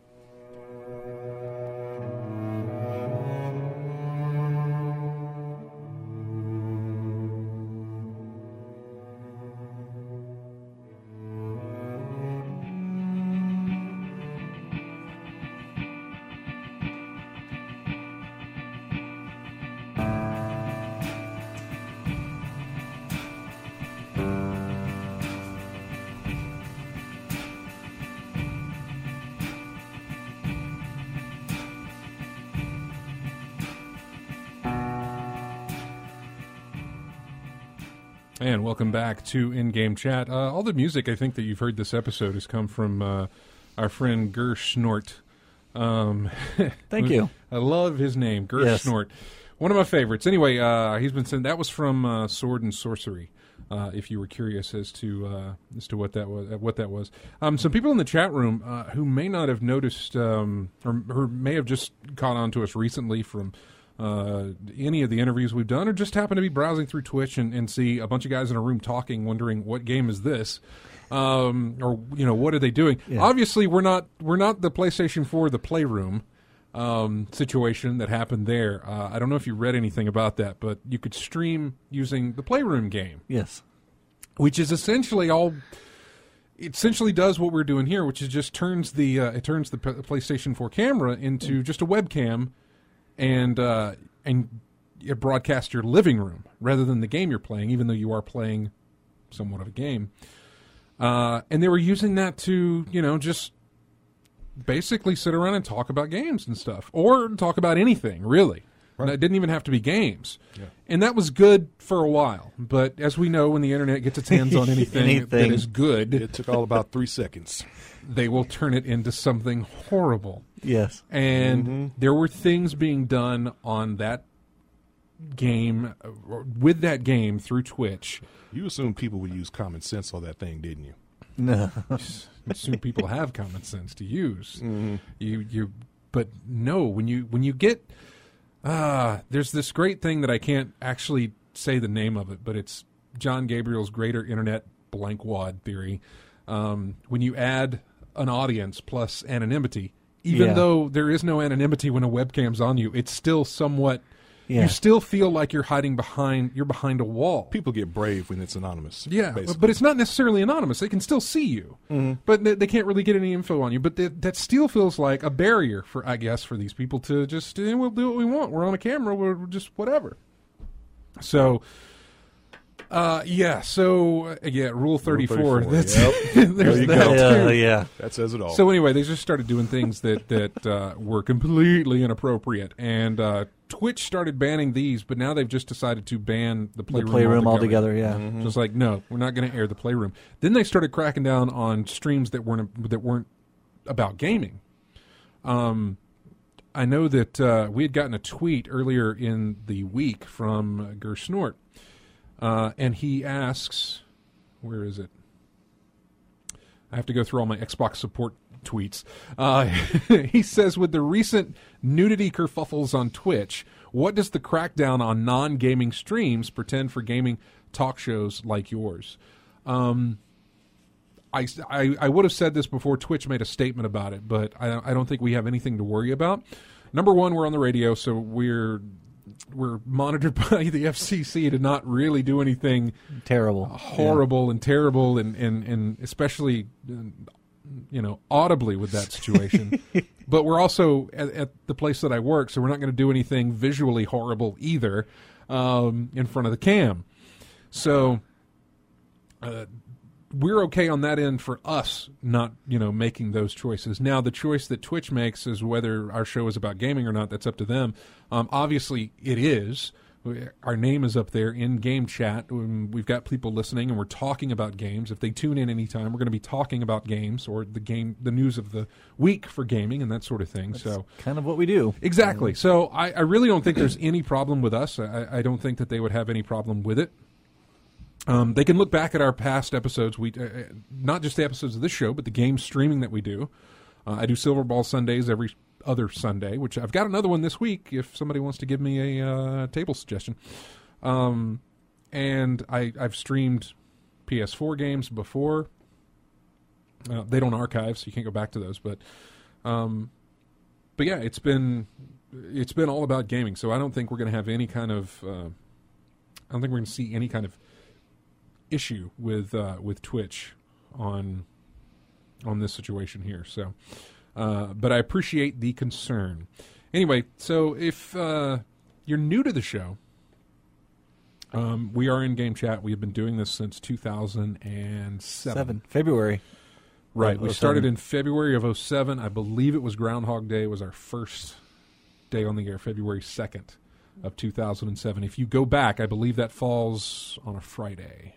And welcome back to In-Game Chat. Uh, all the music I think that you've heard this episode has come from uh, our friend Ger Snort. Um, Thank you. I love his name, Ger Yes. Snort. One of my favorites. Anyway, uh, he's been saying that was from uh, Sword and Sorcery. Uh, if you were curious as to uh, as to what that was, uh, what that was. Um, some people in the chat room uh, who may not have noticed, um, or, or may have just caught on to us recently from uh, any of the interviews we've done, or just happen to be browsing through Twitch and, and see a bunch of guys in a room talking, wondering what game is this, um, or you know what are they doing? Yeah. Obviously, we're not we're not the PlayStation four, the Playroom. Um, situation that happened there. Uh, I don't know if you read anything about that, but you could stream using the Playroom game, Yes. which is essentially all. It essentially does what we're doing here, which is just turns the uh, it turns the P- PlayStation four camera into just a webcam, and uh, and it broadcasts your living room rather than the game you're playing, even though you are playing somewhat of a game. Uh, and they were using that to you know just. basically sit around and talk about games and stuff, or talk about anything, really. And Right. it didn't even have to be games. Yeah. And that was good for a while. But as we know, when the internet gets its hands on anything, Anything. that is good, It took all about three seconds. they will turn it into something horrible. Yes. And Mm-hmm. there were things being done on that game, uh, with that game through Twitch. You assumed people would use common sense on that thing, didn't you? No. Assume people have common sense to use. You, you, but no. When you when you get, uh, there's this great thing that I can't actually say the name of it, but it's John Gabriel's Greater Internet Blank Wad theory. Um, when you add an audience plus anonymity, even Yeah. though there is no anonymity when a webcam's on you, it's still somewhat. Yeah. You still feel like you're hiding behind. You're behind a wall. People get brave when it's anonymous. Yeah, basically. but it's not necessarily anonymous. They can still see you, but they, they can't really get any info on you. But that, that still feels like a barrier for, I guess, for these people to just eh, we'll do what we want. We're on a camera. We're just whatever. So, uh, yeah. So uh, yeah, Rule thirty-four. thirty-four, That's yep. there's There you that go. Yeah, too. yeah. that says it all. So anyway, they just started doing things that that uh, were completely inappropriate, and uh, Twitch started banning these. But now they've just decided to ban the The playroom, playroom altogether. altogether, yeah. Just like, no, we're not going to air the playroom. Then they started cracking down on streams that weren't that weren't about gaming. Um, I know that uh, we had gotten a tweet earlier in the week from uh, Gersnort, uh, and he asks, where is it? I have to go through all my Xbox support tweets. Uh, he says, with the recent nudity kerfuffles on Twitch, what does the crackdown on non-gaming streams pretend for gaming talk shows like yours? Um, I, I, I would have said this before Twitch made a statement about it, but I, I don't think we have anything to worry about. Number one, we're on the radio, so we're we're monitored by the F C C to not really do anything Terrible. horrible and terrible, and, and, and especially, uh, you know, audibly with that situation. But we're also at, at the place that I work, so we're not going to do anything visually horrible either um, in front of the cam. So uh, we're okay on that end for us not, you know, making those choices. Now, the choice that Twitch makes is whether our show is about gaming or not. That's up to them. Um, obviously, it is. Our name is up there in game chat. We've got people listening, and we're talking about games. If they tune in anytime, we're going to be talking about games or the game, the news of the week for gaming and that sort of thing. That's so kind of what we do. exactly. So I, I really don't think there's any problem with us. I, I don't think that they would have any problem with it. Um, they can look back at our past episodes. We uh, not just the episodes of this show, but the game streaming that we do. Uh, I do Silver Ball Sundays every other Sunday, which I've got another one this week if somebody wants to give me a uh, table suggestion. Um, and I, I've streamed P S four games before. Uh, they don't archive, so you can't go back to those. But, um, but yeah, it's been it's been all about gaming. So I don't think we're going to have any kind of. Uh, I don't think we're going to see any kind of issue with uh, with Twitch on on this situation here. So. Uh, but I appreciate the concern. Anyway, so if uh, you're new to the show, um, we are in Game Chat. We have been doing this since two thousand seven. Seven. February. Right. Of We oh started seven. in February of oh seven. I believe it was Groundhog Day. It was our first day on the air, February second of two thousand seven. If you go back, I believe that falls on a Friday.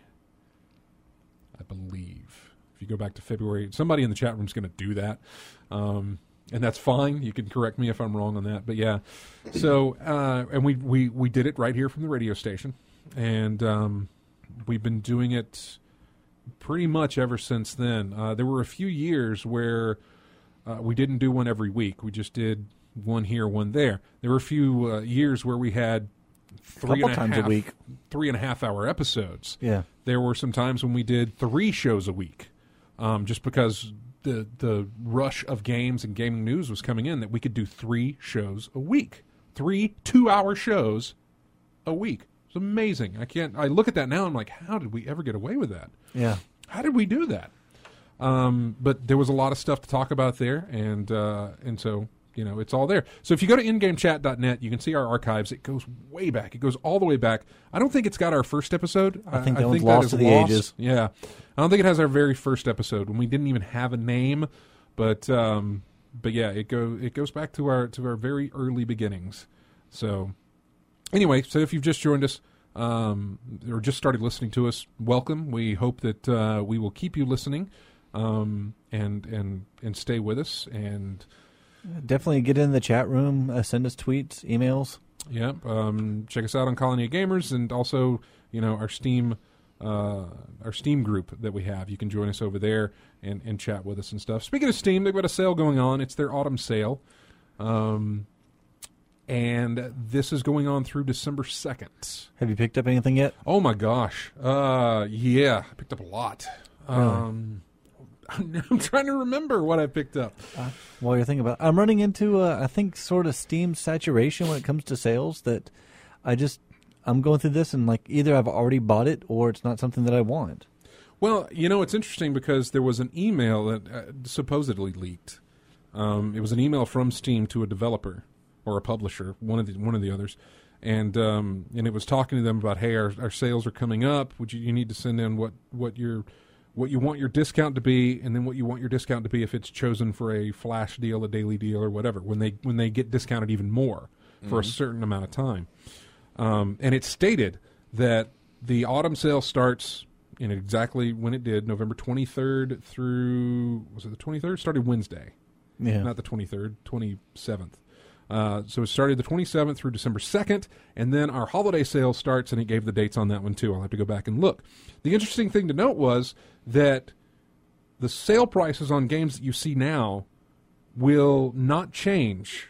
I believe. If you go back to February, somebody in the chat room is going to do that. Um, and that's fine. You can correct me if I'm wrong on that. But yeah, so, uh, and we, we, we did it right here from the radio station. And um, we've been doing it pretty much ever since then. Uh, there were a few years where uh, we didn't do one every week. We just did one here, one there. There were a few uh, years where we had three Couple and a times half, a week. three and a half hour episodes. Yeah. There were some times when we did three shows a week, um, just because the the rush of games and gaming news was coming in, that we could do three shows a week, three two-hour shows a week. It's amazing. I can't. I look at that now. And I'm like, how did we ever get away with that? Yeah. How did we do that? Um, but there was a lot of stuff to talk about there, and uh, and so. You know, it's all there. So if you go to in game chat dot net, you can see our archives. It goes way back. It goes all the way back. I don't think it's got our first episode. I think that I one's think lost that is to the lost. ages. Yeah. I don't think it has our very first episode when we didn't even have a name. But um, but yeah, it go it goes back to our to our very early beginnings. So anyway, so if you've just joined us um, or just started listening to us, welcome. We hope that uh, we will keep you listening um, and and and stay with us. And Definitely get in the chat room, uh, send us tweets, emails. yeah, um, check us out on Colony of Gamers, and also you know our Steam uh, our Steam group that we have. You can join us over there and, and chat with us and stuff. Speaking of Steam, they've got a sale going on. It's their autumn sale. Um, and this is going on through December second. Have you picked up anything yet? Oh my gosh. Uh, yeah, I picked up a lot. Really? Um, I'm trying to remember what I picked up. Uh, while you're thinking about it, I'm running into, uh, I think, sort of Steam saturation when it comes to sales that I just, I'm going through this and like either I've already bought it or it's not something that I want. Well, you know, it's interesting because there was an email that uh, supposedly leaked. Um, it was an email from Steam to a developer or a publisher, one of the one of the others, and um, and it was talking to them about, hey, our, our sales are coming up. Would you you need to send in what what your what you want your discount to be, and then what you want your discount to be if it's chosen for a flash deal, a daily deal, or whatever. When they when they get discounted even more for mm-hmm. a certain amount of time, um, and it stated that the autumn sale starts in exactly when it did, November twenty-third through was it the twenty-third? Started Wednesday. Yeah. Not the twenty-third, twenty-seventh. Uh, so it started the twenty-seventh through December second, and then our holiday sale starts, and it gave the dates on that one too. I'll have to go back and look. The interesting thing to note was that the sale prices on games that you see now will not change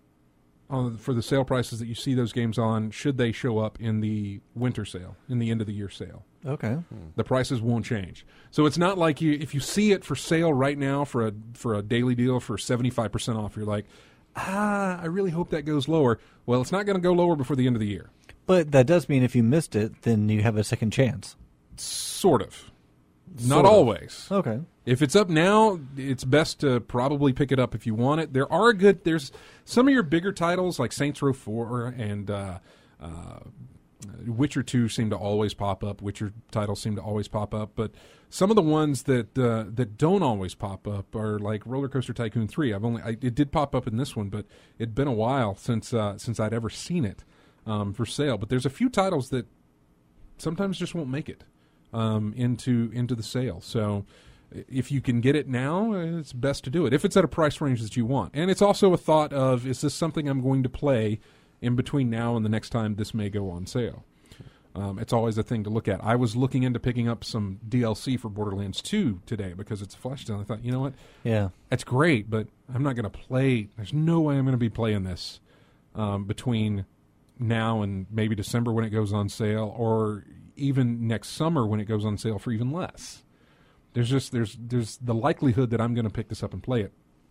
on, for the sale prices that you see those games on should they show up in the winter sale, in the end of the year sale. Okay. The prices won't change. So it's not like you if you see it for sale right now for a for a daily deal for seventy-five percent off, you're like, ah, I really hope that goes lower. Well, it's not going to go lower before the end of the year. But that does mean if you missed it, then you have a second chance. Sort of. Sort Not of. always. Okay. If it's up now, it's best to probably pick it up if you want it. There are good, there's some of your bigger titles like Saints Row four and uh, uh, Witcher two seem to always pop up. Witcher titles seem to always pop up. But some of the ones that uh, that don't always pop up are like Roller Coaster Tycoon three. I've only I, it did pop up in this one, but it'd been a while since uh, since I'd ever seen it um, for sale. But there's a few titles that sometimes just won't make it um, into into the sale. So if you can get it now, it's best to do it if it's at a price range that you want. And it's also a thought of, is this something I'm going to play in between now and the next time this may go on sale? Um, it's always a thing to look at. I was looking into picking up some D L C for Borderlands two today because it's a flash sale. I thought, you know what? Yeah. That's great, but I'm not going to play. There's no way I'm going to be playing this um, between now and maybe December when it goes on sale, or even next summer when it goes on sale for even less. There's just there's there's the likelihood that I'm going to pick this up and play it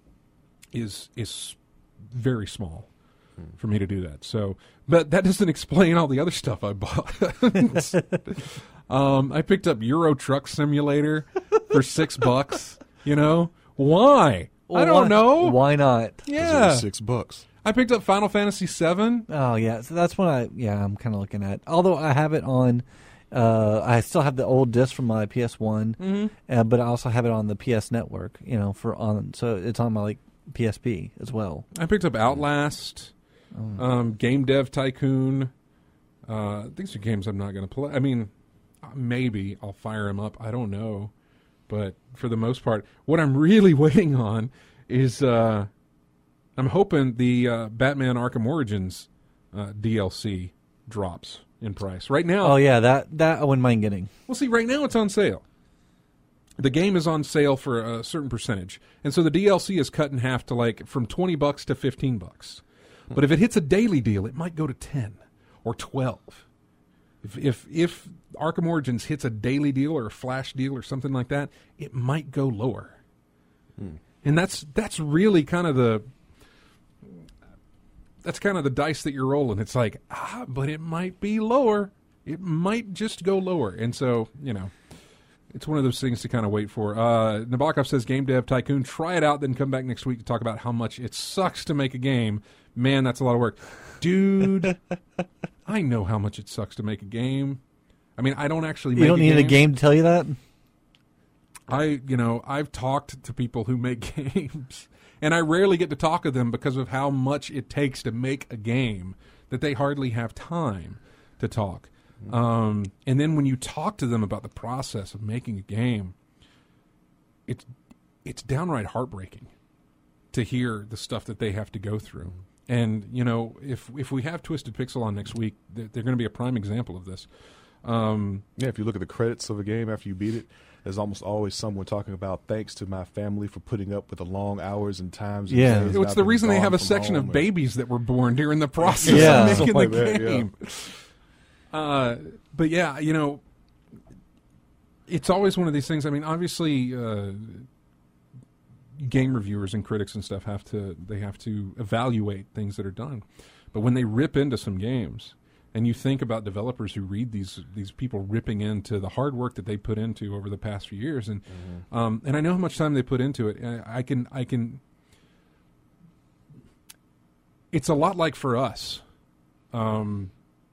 is is very small for me to do that. So, but that doesn't explain all the other stuff I bought. um, I picked up Euro Truck Simulator for six bucks. You know why? Well, I don't why, know. Why not? Yeah, six bucks. I picked up Final Fantasy seven. Oh yeah, so that's what I yeah I'm kind of looking at. Although I have it on, uh, I still have the old disc from my P S one, Mm-hmm. uh, but I also have it on the P S Network. You know, for on so it's on my like P S P as well. I picked up Outlast, Oh. um, Game Dev Tycoon. Uh, these are games I'm not going to play. I mean, maybe I'll fire them up. I don't know. But for the most part, what I'm really waiting on is uh, I'm hoping the uh, Batman Arkham Origins uh, D L C drops in price. Right now, Oh yeah, that that I wouldn't mind getting. well, see, right now it's on sale. The game is on sale for a certain percentage, and so the D L C is cut in half to like from twenty bucks to fifteen bucks. But if it hits a daily deal, it might go to ten or twelve. If if if Arkham Origins hits a daily deal or a flash deal or something like that, it might go lower. Hmm. And that's that's really kind of the that's kind of the dice that you're rolling. It's like, ah, but it might be lower. It might just go lower. And so, you know, it's one of those things to kind of wait for. Uh, Nabokov says, Game Dev Tycoon, try it out, then come back next week to talk about how much it sucks to make a game. Man, that's a lot of work. Dude, I know how much it sucks to make a game. I mean, I don't actually make You don't a need game. a game to tell you that? I, you know, I've talked to people who make games, and I rarely get to talk to them because of how much it takes to make a game that they hardly have time to talk. Mm-hmm. Um, and then when you talk to them about the process of making a game, it's it's downright heartbreaking to hear the stuff that they have to go through. And, you know, if if we have Twisted Pixel on next week, they're, they're going to be a prime example of this. Um, yeah, if you look at the credits of a game after you beat it, there's almost always someone talking about thanks to my family for putting up with the long hours and times. And yeah, days it's the reason they have a section of or, babies that were born during the process yeah. of making like the that, game. Yeah. Uh, but yeah, you know, it's always one of these things. I mean, obviously, uh, game reviewers and critics and stuff have to they have to evaluate things that are done. But when they rip into some games, and you think about developers who read these these people ripping into the hard work that they put into over the past few years, and mm-hmm. um, and I know how much time they put into it. And I can I can. It's a lot like for us, um,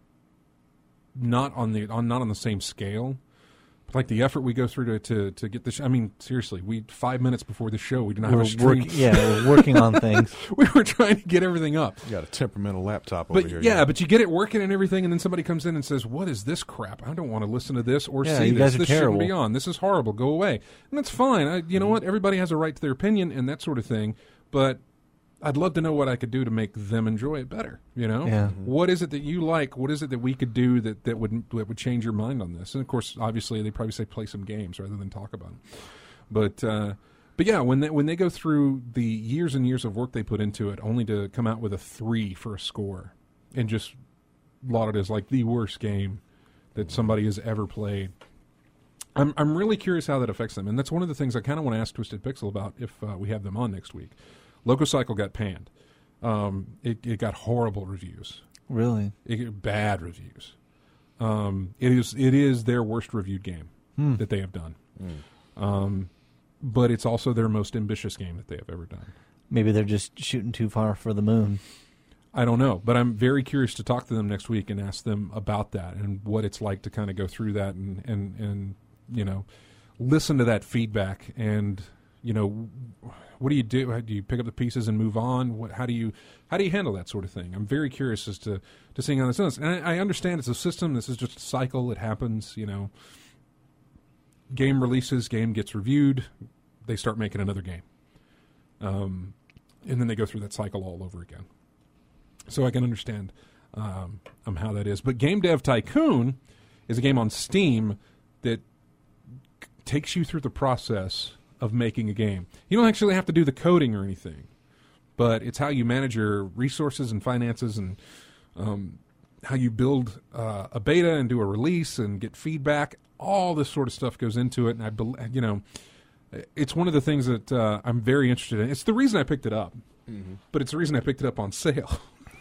not on the on not on the same scale. Like the effort we go through to, to, to get this. I mean, seriously, we five minutes before the show, we didn't have we're a stream. Work, yeah, we're working on things. We were trying to get everything up. You got a temperamental laptop but over here. Yeah, yeah, but you get it working and everything, and then somebody comes in and says, "What is this crap? I don't want to listen to this or yeah, see you this. Guys are this terrible. shouldn't be on. This is horrible. Go away." And that's fine. I, you mm-hmm. know what? Everybody has a right to their opinion and that sort of thing. But I'd love to know what I could do to make them enjoy it better. You know, yeah. mm-hmm. What is it that you like? What is it that we could do that, that would that would change your mind on this? And of course, obviously, they probably say play some games rather than talk about them. But uh, but yeah, when they, when they go through the years and years of work they put into it, only to come out with a three for a score, and just laud it as like the worst game that somebody has ever played. I'm I'm really curious how that affects them, and that's one of the things I kind of want to ask Twisted Pixel about if uh, we have them on next week. Lococycle got panned. Um, it, it got horrible reviews. Really? It got bad reviews. Um, it is it is their worst reviewed game hmm. that they have done. Mm. Um, but it's also their most ambitious game that they have ever done. Maybe they're just shooting too far for the moon. I don't know, but I'm very curious to talk to them next week and ask them about that and what it's like to kind of go through that and, and, and you know, listen to that feedback and, you know, what do you do? Do you pick up the pieces and move on? What, how do you how do you handle that sort of thing? I'm very curious as to, to seeing how this is. And I, I understand it's a system. This is just a cycle. It happens, you know. Game releases, game gets reviewed, they start making another game. Um, and then they go through that cycle all over again. So I can understand um, um, how that is. But Game Dev Tycoon is a game on Steam that c- takes you through the process of making a game. You don't actually have to do the coding or anything, but it's how you manage your resources and finances and um, how you build uh, a beta and do a release and get feedback. All this sort of stuff goes into it, and I, be- you know, it's one of the things that uh, I'm very interested in. It's the reason I picked it up, mm-hmm. but it's the reason I picked it up on sale.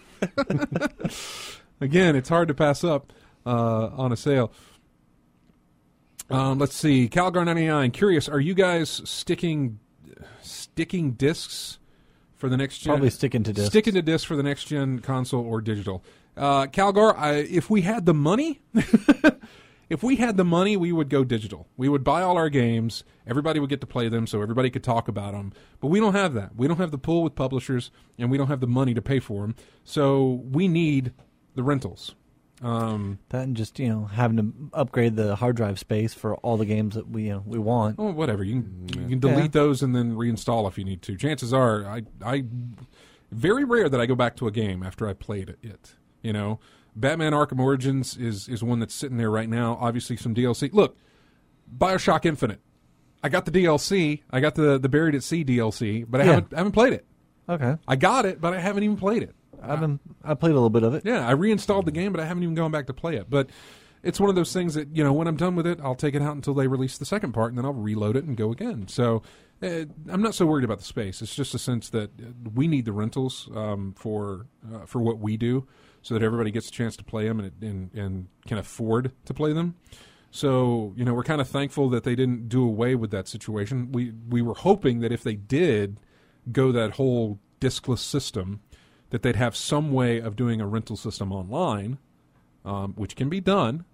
Again, it's hard to pass up uh, on a sale. Um, let's see, Calgar ninety-nine. Curious, are you guys sticking sticking discs for the next gen? Probably sticking to discs. Sticking to discs for the next gen console or digital. Uh, Calgar, I, if we had the money, if we had the money, we would go digital. We would buy all our games. Everybody would get to play them, so everybody could talk about them. But we don't have that. We don't have the pull with publishers, and we don't have the money to pay for them. So we need the rentals. Um, that and just, you know, having to upgrade the hard drive space for all the games that we you know, we want. Oh, whatever. You can, you can delete yeah. those and then reinstall if you need to. Chances are, I, I, very rare that I go back to a game after I played it. You know, Batman Arkham Origins is, is one that's sitting there right now. Obviously, some D L C. Look, BioShock Infinite. I got the D L C. I got the, the Buried at Sea D L C, but I yeah. haven't I haven't played it. Okay. I got it, but I haven't even played it. I've been, I played a little bit of it. Yeah, I reinstalled the game, but I haven't even gone back to play it. But it's one of those things that, you know, when I'm done with it, I'll take it out until they release the second part, and then I'll reload it and go again. So uh, I'm not so worried about the space. It's just a sense that we need the rentals um, for uh, for what we do, so that everybody gets a chance to play them and, and, and can afford to play them. So, you know, we're kind of thankful that they didn't do away with that situation. We we were hoping that if they did go that whole diskless system, that they'd have some way of doing a rental system online, um, which can be done,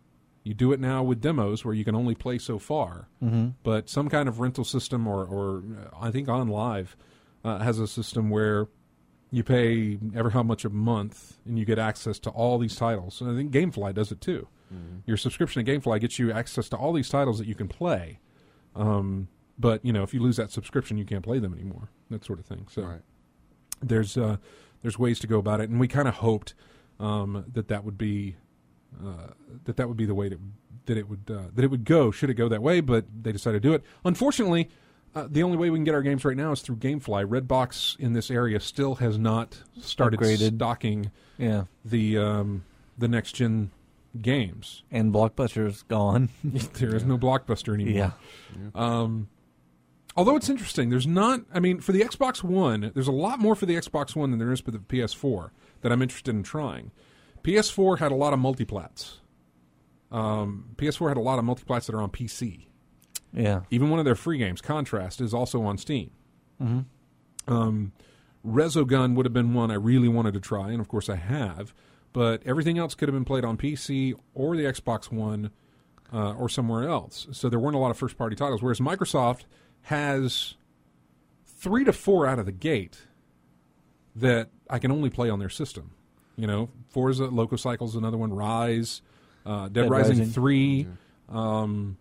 You do it now with demos where you can only play so far. Mm-hmm. But some kind of rental system, or, or uh, I think On Live uh, has a system where you pay ever how much a month and you get access to all these titles. And I think GameFly does it too. Mm-hmm. Your subscription to GameFly gets you access to all these titles that you can play. Um, but, you know, if you lose that subscription, you can't play them anymore, that sort of thing. So Right. there's uh, there's ways to go about it. And we kind of hoped um, that that would be uh, that that would be the way that, that it would uh, that it would go, should it go that way, but they decided to do it. Unfortunately, uh, the only way we can get our games right now is through GameFly. Redbox in this area still has not started Upgraded. stocking Yeah. the um, the next-gen games. And Blockbuster's gone. There is no Blockbuster anymore. Yeah. Um, although it's interesting, there's not, I mean, for the Xbox One, there's a lot more for the Xbox One than there is for the P S four that I'm interested in trying. P S four had a lot of multiplats. Um, P S four had a lot of multiplats that are on P C. Yeah. Even one of their free games, Contrast, is also on Steam. Mm-hmm. Um, Resogun would have been one I really wanted to try, and of course I have. But everything else could have been played on P C or the Xbox One uh, or somewhere else. So there weren't a lot of first-party titles, whereas Microsoft has three to four out of the gate that I can only play on their system. You know, Forza, Loco Cycle's another one, Rise, uh, Dead, Dead Rising, Rising. three. Um,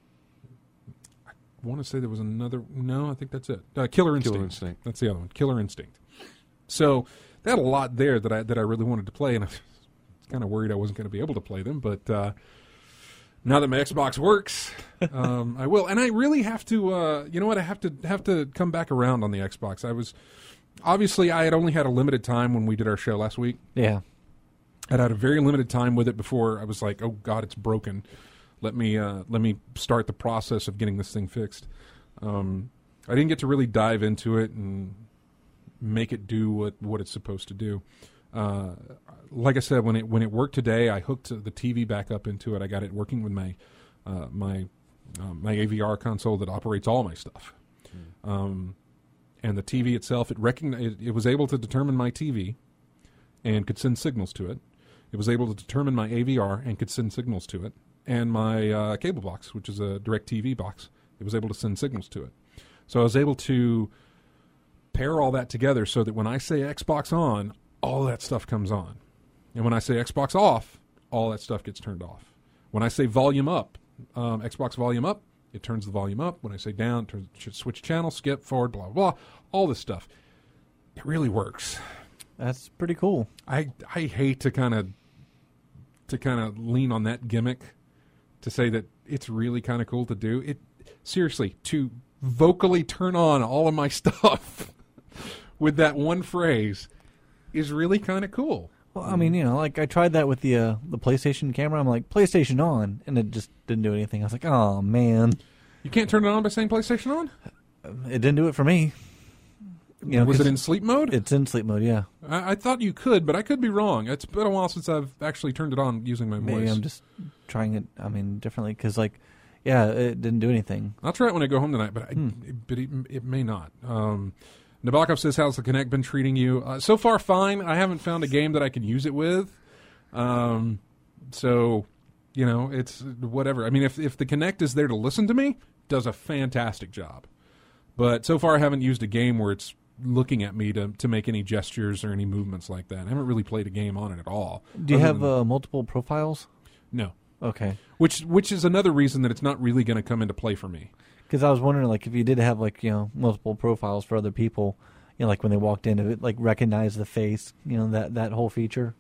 I want to say there was another. No, I think that's it. Uh, Killer Instinct. Killer Instinct. That's the other one. Killer Instinct. So they had a lot there that I that I really wanted to play, and I was kind of worried I wasn't going to be able to play them. But uh, now that my Xbox works, um, I will. And I really have to. Uh, you know what? I have to have to come back around on the Xbox. I was obviously I had only had a limited time when we did our show last week. Yeah. I'd had a very limited time with it before I was like, oh God, it's broken. Let me uh, let me start the process of getting this thing fixed. Um, I didn't get to really dive into it and make it do what, what it's supposed to do. Uh, like I said, when it when it worked today, I hooked the T V back up into it. I got it working with my uh, my uh, my A V R console that operates all my stuff. Mm. Um, and the T V itself, it, recogn- it, it was able to determine my T V and could send signals to it. It was able to determine my A V R and could send signals to it. And my uh, cable box, which is a DirecTV box, it was able to send signals to it. So I was able to pair all that together so that when I say Xbox on, all that stuff comes on. And when I say Xbox off, all that stuff gets turned off. When I say volume up, um, Xbox volume up, it turns the volume up. When I say down, it turns, should switch channel, skip, forward, blah, blah, blah, all this stuff. It really works. That's pretty cool. I I hate to kind of to kind of lean on that gimmick to say that it's really kind of cool to do. It seriously, to vocally turn on all of my stuff with that one phrase is really kind of cool. Well, I mean, you know, like I tried that with the uh, the PlayStation camera. I'm like, PlayStation on, and it just didn't do anything. I was like, oh man, You can't turn it on by saying PlayStation on? it didn't do it for me. You know, Was it 'cause in sleep mode? It's in sleep mode, yeah. I, I thought you could, but I could be wrong. It's been a while since I've actually turned it on using my voice. Maybe I'm just trying it. I mean, differently because, like, yeah, it didn't do anything. I'll try it when I go home tonight, but I, Hmm. it, but it, it may not. Um, Nabokov says, "How's the Kinect been treating you?" Uh, so far, fine. I haven't found a game that I can use it with. Um, so, you know, it's whatever. I mean, if if the Kinect is there to listen to me, it does a fantastic job. But so far, I haven't used a game where it's looking at me to to make any gestures or any movements like that. I haven't really played a game on it at all. Do you other have than- uh, multiple profiles? no? Okay. Which which is another reason that it's not really going to come into play for me. Because I was wondering, like, if you did have, like, you know, multiple profiles for other people, you know, like when they walked in, if it, like, recognized the face, you know, that, that whole feature.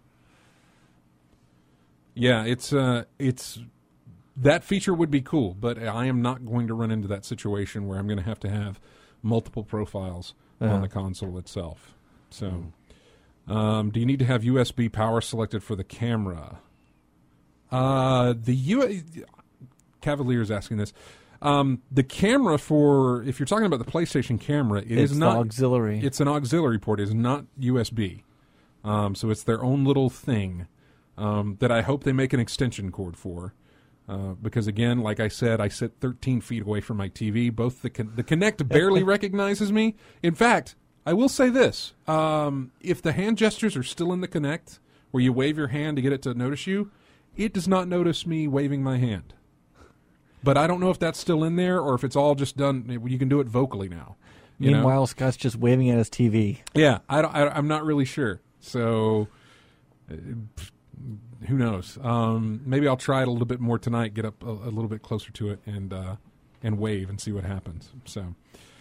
Yeah, it's uh, it's that feature would be cool, but I am not going to run into that situation where I'm going to have to have multiple profiles Uh-huh. on the console itself. So, um, do you need to have U S B power selected for the camera? Uh, the U. Cavalier is asking this. Um, the camera for, if you're talking about the PlayStation camera, it it's is not the auxiliary. It's an auxiliary port. It is not U S B. Um, so it's their own little thing um, that I hope they make an extension cord for. Uh, because, again, like I said, I sit thirteen feet away from my T V. Both the con- the Kinect barely recognizes me. In fact, I will say this. Um, if the hand gestures are still in the Kinect, where you wave your hand to get it to notice you, it does not notice me waving my hand. But I don't know if that's still in there or if it's all just done. You can do it vocally now. You Meanwhile, know? Scott's just waving at his T V. Yeah, I don't, I, I'm not really sure. So, uh, who knows? Um, maybe I'll try it a little bit more tonight. Get up a, a little bit closer to it and uh, and wave and see what happens. So,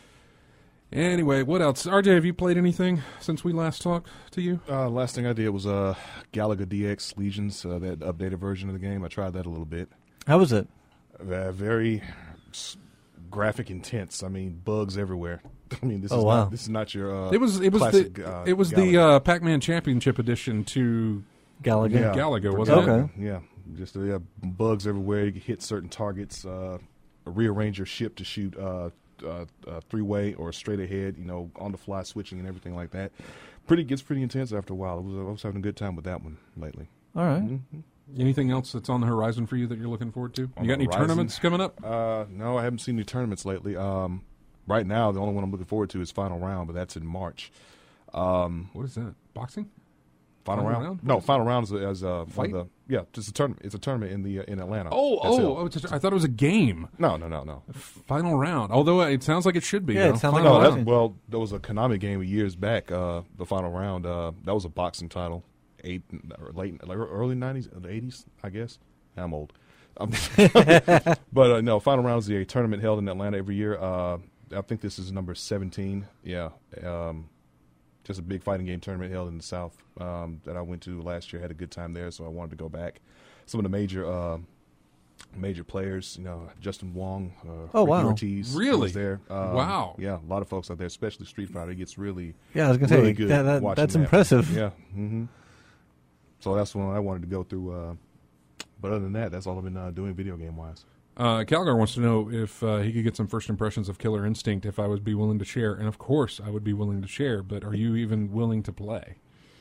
anyway, what else? R J, have you played anything since we last talked to you? Uh, last thing I did was uh, Galaga D X Legions, uh, that updated version of the game. I tried that a little bit. How was it? Uh, very s- graphic intense. I mean, bugs everywhere. I mean, this Oh, is wow. not this is not your. Uh, It was it was classic, the uh, it was Galaga. the uh, Pac-Man Championship edition to Galaga. Yeah. Galaga, for wasn't it? Galaga. Yeah, just uh, yeah, bugs everywhere. You can hit certain targets. Uh, rearrange your ship to shoot uh, uh, uh, three-way or straight ahead. You know, on the fly switching and everything like that. Pretty gets pretty intense after a while. It was, I was having a good time with that one lately. All right. Mm-hmm. Anything else that's on the horizon for you that you're looking forward to? On You got the any horizon? tournaments coming up? Uh, no, I haven't seen any tournaments lately. Um, right now, the only one I'm looking forward to is Final Round, but that's in March. Um, What is that? Boxing? Final, Final round? Round? No, Final Round is, is uh, one Fight? of the yeah, just a tournament. It's a tournament in the uh, in Atlanta. Oh, That's oh, it. oh it's a, I thought it was a game. no, no, no, no. Final round. Although it sounds like it should be. Yeah, it though. sounds like Final No, a that, round. boxing. well, there was a Konami game years back. Uh, the Final Round. Uh, that was a boxing title. Eight, or late, like early nineties, the eighties, I guess. I'm old. Um, but uh, no, Final Round is a tournament held in Atlanta every year. Uh, I think this is number seventeen. Yeah, um, just a big fighting game tournament held in the South um, that I went to last year. Had a good time there, so I wanted to go back. Some of the major uh, major players, you know, Justin Wong, uh, Oh, Ricky wow. Ortiz, Really? was there. Um, Wow. Yeah, a lot of folks out there, especially Street Fighter. It gets really Yeah, I was going to really say, good. that, that, watching that's that. impressive. Yeah. hmm So that's one I wanted to go through. Uh, but other than that, that's all I've been uh, doing video game wise. Uh, Calgar wants to know if uh, he could get some first impressions of Killer Instinct if I would be willing to share. And of course, I would be willing to share, but are you even willing to play?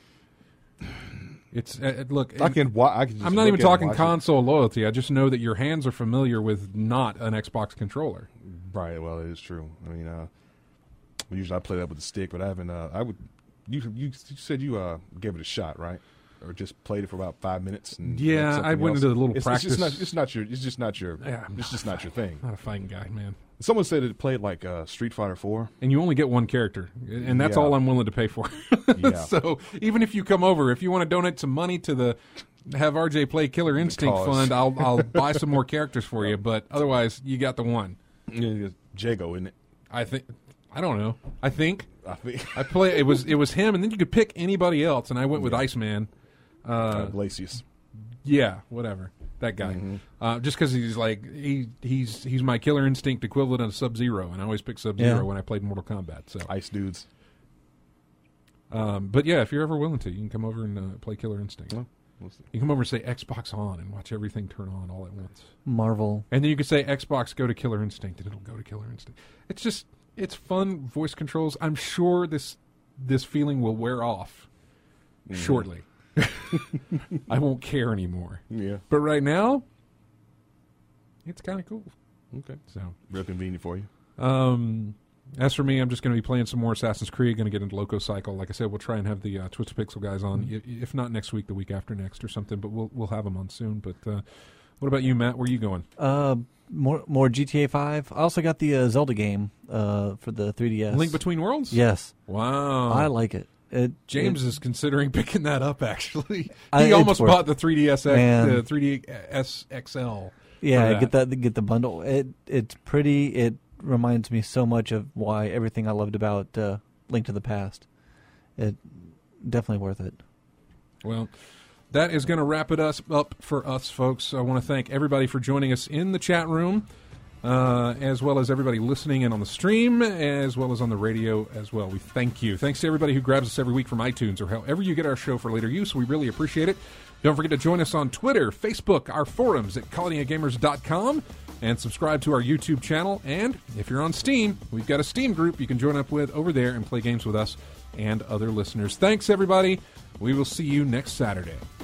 It's uh, look. I can. Wa- I can just I'm not look even at it and talking watch it. console loyalty. I just know that your hands are familiar with not an Xbox controller. Right. Well, it is true. I mean, uh, usually I play that with the stick, but I haven't. Uh, I would. You, you you said you uh, gave it a shot, right? Or just played it for about five minutes. And Yeah, and I something went else? into the little it's, practice. It's just, not, it's not your. It's just not your. Yeah. It's just not your thing. Not a fighting guy, man. Someone said it played like uh, Street Fighter Four. And you only get one character, and that's Yeah. all I'm willing to pay for. Yeah. So even if you come over, if you want to donate some money to the have R J play Killer Instinct cause. Fund, I'll I'll buy some more characters for you. But otherwise, you got the one. Yeah, Jago, isn't it? I think. I don't know. I think I think I play. It was it was him, and then you could pick anybody else, and I went with Iceman. uh, Uh, Glacius. yeah, whatever. That guy. Mm-hmm. Uh, just because he's like he he's he's my Killer Instinct equivalent of Sub Zero, and I always pick Sub Zero Yeah. when I played Mortal Kombat. So, Ice dudes. um, but yeah, if you're ever willing to, you can come over and uh, play Killer Instinct. Well, we'll see. You can come over and say Xbox on and watch everything turn on all at once. Marvel. And then you can say Xbox go to Killer Instinct and it'll go to Killer Instinct. It's just it's fun voice controls. I'm sure this this feeling will wear off shortly. I won't care anymore. Yeah. But right now it's kind of cool. Okay. So, Real convenient for you. um as for me, I'm just going to be playing some more Assassin's Creed. Going to get into Loco Cycle. Like I said, we'll try and have the uh, Twisted Pixel guys on. I If not next week, the week after next or something. But we'll we'll have them on soon. But uh, what about you, Matt? Where are you going? Uh, more more G T A five. I also got the uh, Zelda game uh, for the three D S. Link Between Worlds? Yes, Wow. I like it. It James it, is considering picking that up. Actually, he I- it's almost worth- bought the three D S X, Man. the three D S X L. yeah, for get that get the bundle. It it's pretty. It reminds me so much of why everything I loved about uh, Link to the Past. It definitely worth it. Well, that is going to wrap it us up for us, folks. I want to thank everybody for joining us in the chat room, uh, as well as everybody listening in on the stream, as well as on the radio as well. We thank you. Thanks to everybody who grabs us every week from iTunes or however you get our show for later use. We really appreciate it. Don't forget to join us on Twitter, Facebook, our forums at colony of gamers dot com, and subscribe to our YouTube channel. And if you're on Steam, we've got a Steam group you can join up with over there and play games with us and other listeners. Thanks, everybody. We will see you next Saturday.